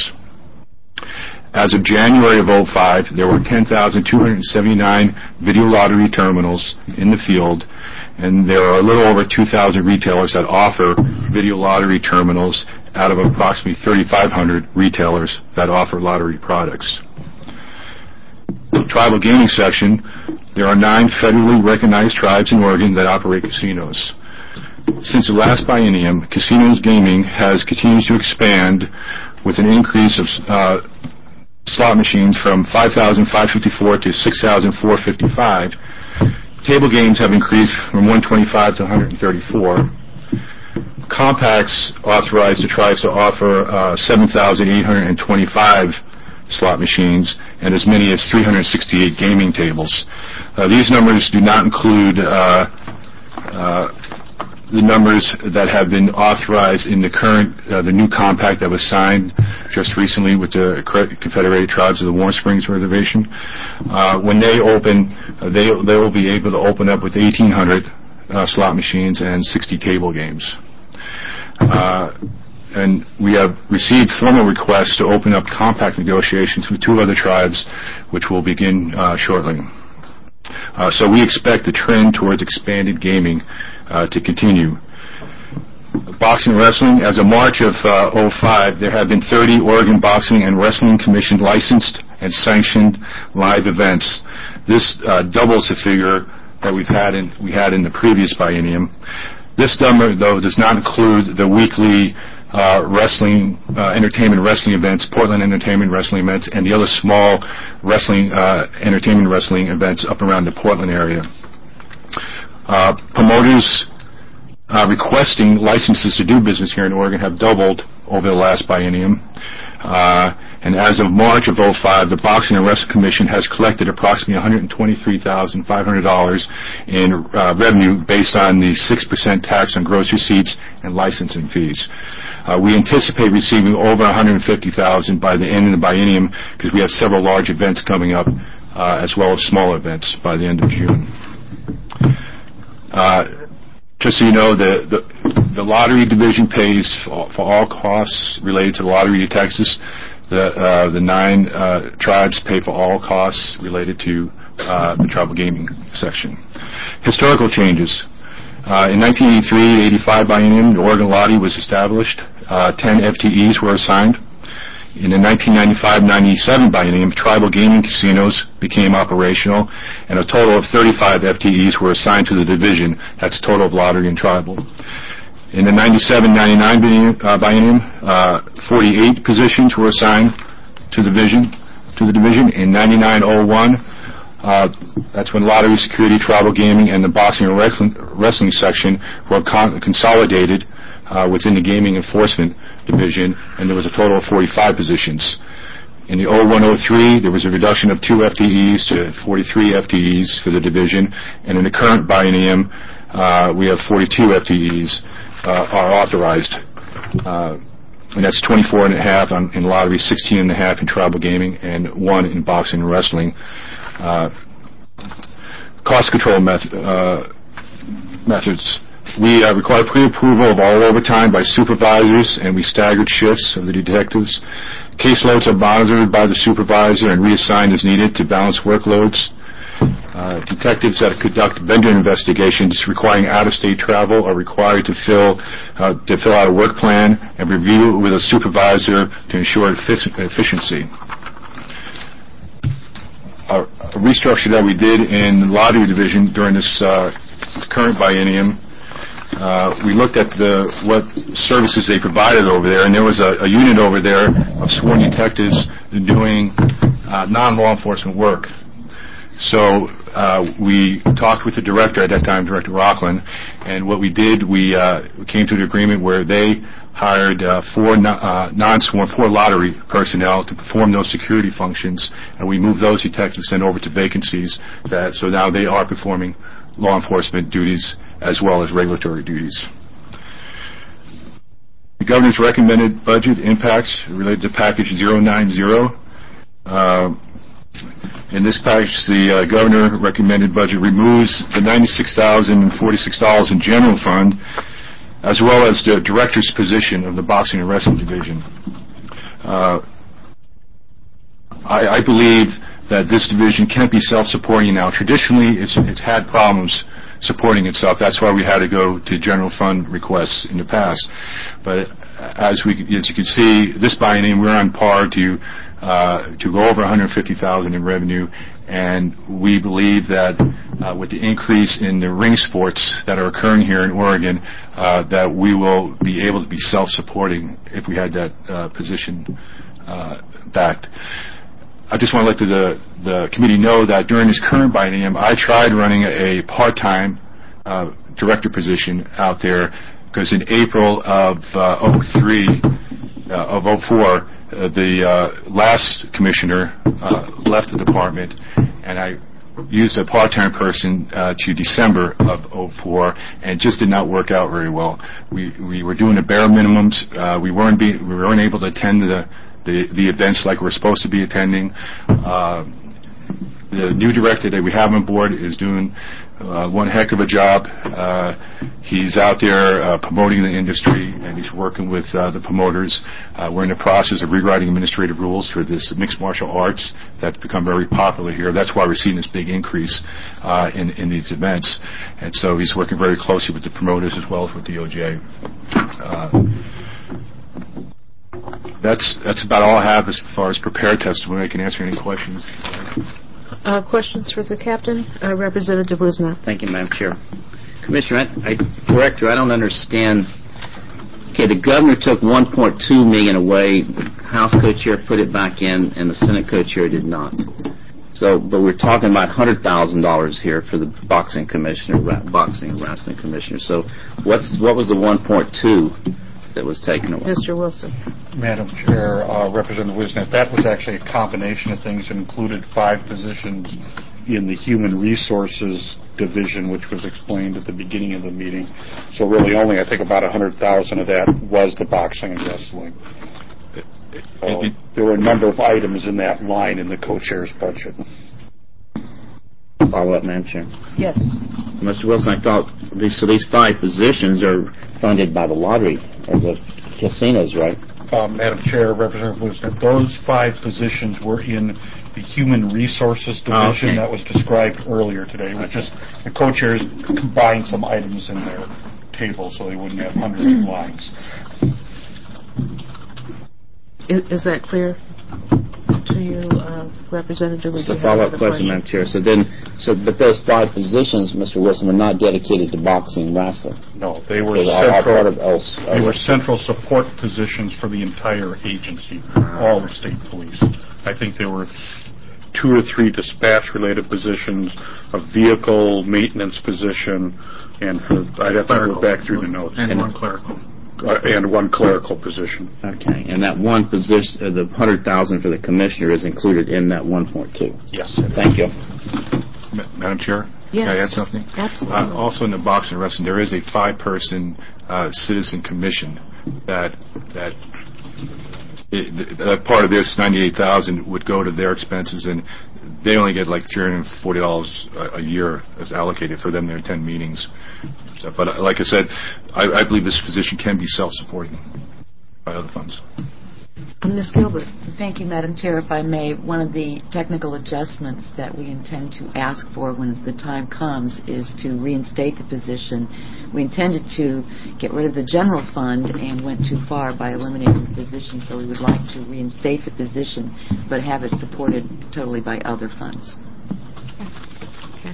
As of January of oh five, there were ten thousand two hundred seventy-nine video lottery terminals in the field, and there are a little over two thousand retailers that offer video lottery terminals out of approximately thirty-five hundred retailers that offer lottery products. Tribal Gaming section, there are nine federally recognized tribes in Oregon that operate casinos. Since the last biennium, casinos gaming has continued to expand with an increase of uh, slot machines from five thousand five hundred fifty-four to six thousand four hundred fifty-five. Table games have increased from one hundred twenty-five to one hundred thirty-four. Compacts authorized the tribes to offer uh, seven thousand eight hundred twenty-five slot machines and as many as three hundred sixty-eight gaming tables. Uh, these numbers do not include uh, uh, the numbers that have been authorized in the current, uh, the new compact that was signed just recently with the Confederated Tribes of the Warm Springs Reservation. Uh, when they open, uh, they they will be able to open up with eighteen hundred uh, slot machines and sixty table games. Uh, And we have received formal requests to open up compact negotiations with two other tribes, which will begin uh, shortly. Uh, so we expect the trend towards expanded gaming uh, to continue. Boxing and wrestling, as of March of uh, oh five, there have been thirty Oregon Boxing and Wrestling Commission licensed and sanctioned live events. This uh, doubles the figure that we've had in, we had in the previous biennium. This number, though, does not include the weekly uh, wrestling, uh, entertainment wrestling events, Portland entertainment wrestling events, and the other small wrestling, uh, entertainment wrestling events up around the Portland area. Uh, promoters uh, requesting licenses to do business here in Oregon have doubled over the last biennium. Uh, and as of March of oh five, the Boxing and Wrestling Commission has collected approximately one hundred twenty-three thousand five hundred dollars in uh, revenue based on the six percent tax on gross receipts and licensing fees. Uh, we anticipate receiving over one hundred fifty thousand dollars by the end of the biennium because we have several large events coming up uh, as well as small events by the end of June. Uh, Just so you know, the, the, the lottery division pays for, for all costs related to the lottery to Texas. The, uh, the nine uh, tribes pay for all costs related to uh, the tribal gaming section. Historical changes. Uh, in nineteen eighty-three eighty-five biennium, the Oregon Lottery was established. Uh, ten F T Es were assigned. In the nineteen ninety-five ninety-seven biennium, tribal gaming casinos became operational, and a total of thirty-five F T Es were assigned to the division. That's a total of lottery and tribal. In the ninety-seven ninety-nine uh, biennium, uh, forty-eight positions were assigned to the division. To the division. In ninety-nine oh one, uh, that's when lottery, security, tribal gaming, and the boxing and wrestling, wrestling section were con- consolidated uh, within the gaming enforcement division, and there was a total of forty-five positions. In the oh one oh three, there was a reduction of two F T Es to forty-three F T Es for the division, and in the current biennium, uh, we have forty-two F T Es uh, are authorized, uh, and that's twenty-four and a half on, in lottery, sixteen and a half in tribal gaming, and one in boxing and wrestling. Uh, cost control meth- uh, methods. We uh, require pre-approval of all overtime by supervisors, and we staggered shifts of the detectives. Caseloads are monitored by the supervisor and reassigned as needed to balance workloads. Uh, detectives that conduct vendor investigations requiring out-of-state travel are required to fill uh, to fill out a work plan and review it with a supervisor to ensure effic- efficiency. A, a restructure that we did in the lottery division during this uh, current biennium. Uh, we looked at the what services they provided over there, and there was a, a unit over there of sworn detectives doing uh, non-law enforcement work. So uh, we talked with the director at that time, Director Rockland, and what we did, we uh, came to an agreement where they hired uh, four no, uh, non-sworn, four lottery personnel to perform those security functions, and we moved those detectives then over to vacancies. That so now they are performing law enforcement duties as well as regulatory duties. The governor's recommended budget impacts related to package zero nine zero. Uh, in this package, the uh, governor recommended budget removes the ninety-six thousand forty-six dollars in general fund, as well as the director's position of the boxing and wrestling division. Uh, I, I believe that this division can't be self-supporting now. Traditionally, it's, it's had problems supporting itself. That's why we had to go to general fund requests in the past. But as we, as you can see, this biennium we're on par to uh, to go over one hundred fifty thousand dollars in revenue, and we believe that uh, with the increase in the ring sports that are occurring here in Oregon, uh, that we will be able to be self-supporting if we had that uh, position uh, backed. I just want to let the, the committee know that during this current biennium, I tried running a part-time uh, director position out there because in April of uh, oh three, uh, of oh four, uh, the uh, last commissioner uh, left the department, and I used a part-time person uh, to December of oh four, and just did not work out very well. We we were doing the bare minimums. Uh, we weren't be, we weren't able to attend the The, the events like we're supposed to be attending. Uh, the new director that we have on board is doing uh, one heck of a job. Uh, he's out there uh, promoting the industry, and he's working with uh, the promoters. Uh, we're in the process of rewriting administrative rules for this mixed martial arts that's become very popular here. That's why we're seeing this big increase uh, in, in these events. And so he's working very closely with the promoters as well as with D O J. Uh, That's that's about all I have as far as prepared testimony. I can answer any questions. Uh, questions for the captain? Uh, Representative Wisner. Thank you, Madam Chair. Commissioner, I, I, Director, I don't understand Okay, the governor took one point two million away. The House co-chair put it back in, and the Senate co-chair did not. So, but we're talking about one hundred thousand dollars here for the boxing commissioner, ra- boxing and wrestling commissioner. So, what's what was the one point two that was taken away? Mister Wilson. Madam Chair, uh, Representative Wisnet, that was actually a combination of things. It included five positions in the Human Resources Division, which was explained at the beginning of the meeting. So really only, I think, about one hundred thousand of that was the boxing and wrestling. So there were a number of items in that line in the co-chair's budget. Follow up, Madam Chair. Yes. Mister Wilson, I thought these, so these five positions are funded by the lottery or the casinos, right? Uh, Madam Chair, Representative Wisnet, those five positions were in the Human Resources Division. Oh, okay. That was described earlier today. It was just the co-chairs combined some items in their table so they wouldn't have hundreds of lines. Is, is that clear to you, uh, Representative? Just a follow-up question, Madam Chair. So then, so but those five positions, Mister Wilson, were not dedicated to boxing and wrestling. No, they were They were all central. part of else. They were central support positions for the entire agency, all the state police. I think there were two or three dispatch-related positions, a vehicle maintenance position, and for, I'd have to go back through the notes. And one clerical. Uh, and one clerical position. Okay, and that one position, uh, the one hundred thousand dollars for the commissioner is included in that one point two. Yes. Thank you. Ma- Madam Chair? Yes. Can I add something? Absolutely. Uh, also in the boxing and wrestling, there is a five-person uh, citizen commission that that it, that part of this ninety-eight thousand would go to their expenses, and they only get like three hundred forty dollars a, a year as allocated for them to attend meetings. So, but uh, like I said, I, I believe this position can be self-supporting by other funds. Miz Gilbert. Thank you, Madam Chair. If I may, one of the technical adjustments that we intend to ask for when the time comes is to reinstate the position. We intended to get rid of the general fund and went too far by eliminating the position, so we would like to reinstate the position but have it supported totally by other funds. Okay.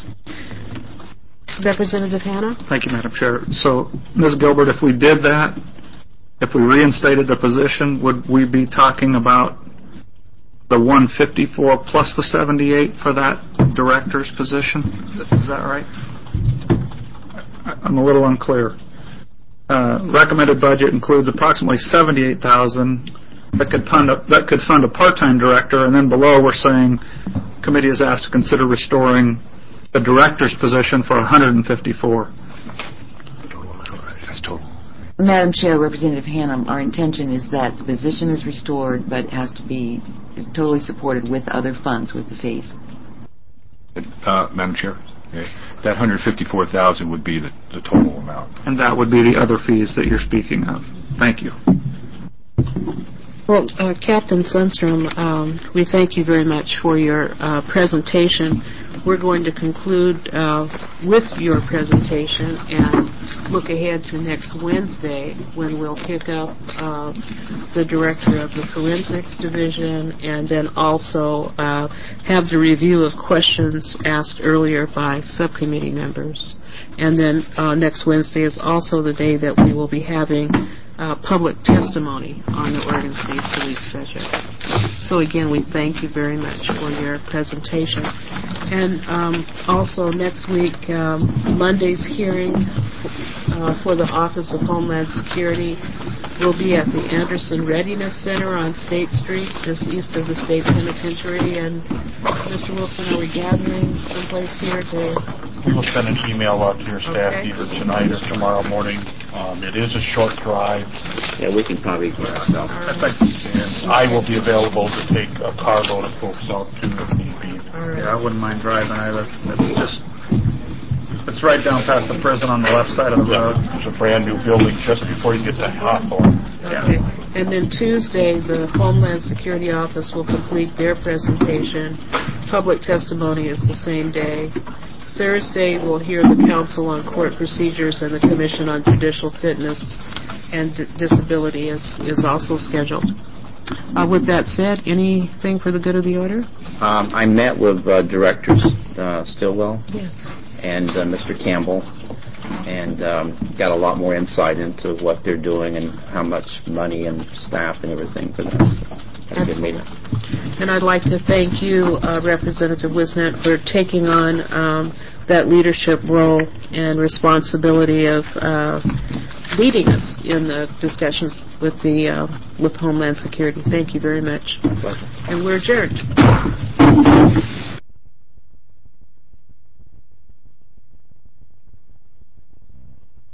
Representative Hanna? Thank you, Madam Chair. So, Miz Gilbert, if we did that, if we reinstated the position, would we be talking about the one fifty-four plus the seventy-eight for that director's position? Is that right? I'm a little unclear. Uh, recommended budget includes approximately seventy-eight thousand dollars that could fund a, that could fund a part-time director, and then below we're saying committee is asked to consider restoring the director's position for one hundred fifty-four. That's total. Madam Chair, Representative Hannum, our intention is that the position is restored, but it has to be totally supported with other funds, with the fees. Uh, Madam Chair, okay. That one hundred fifty-four thousand dollars would be the, the total amount. And that would be the other fees that you're speaking of. Thank you. Well, uh, Captain Sundstrom, um, we thank you very much for your uh, presentation. We're going to conclude uh, with your presentation and look ahead to next Wednesday when we'll pick up uh, the director of the Forensics Division and then also uh, have the review of questions asked earlier by subcommittee members. And then uh, next Wednesday is also the day that we will be having Uh, public testimony on the Oregon State Police budget. So again, we thank you very much for your presentation. And um, also next week, um, Monday's hearing uh, for the Office of Homeland Security will be at the Anderson Readiness Center on State Street, just east of the State Penitentiary. And Mister Wilson, are we gathering someplace here to... We will send an email out to your staff Okay. either tonight or tomorrow morning. Um, it is a short drive. Yeah, we can probably get ourselves. I think we can. I will be available to take a carload of folks out too if need be. Yeah, I wouldn't mind driving either. It's just, it's right down past the prison on the left side of the road. There's a brand new building just before you get to Hawthorne. Okay. And then Tuesday, the Homeland Security Office will complete their presentation. Public testimony is the same day. Thursday, we'll hear the Council on Court Procedures and the Commission on Judicial Fitness and D- Disability is, is also scheduled. Uh, with that said, anything for the good of the order? Um, I met with uh, Directors uh, Stillwell Yes. and uh, Mister Campbell, and um, got a lot more insight into what they're doing and how much money and staff and everything for that. Had a good meeting. And I'd like to thank you, uh, Representative Wisnet, for taking on um, that leadership role and responsibility of uh, leading us in the discussions with the uh, with Homeland Security. Thank you very much. My pleasure. And we're adjourned.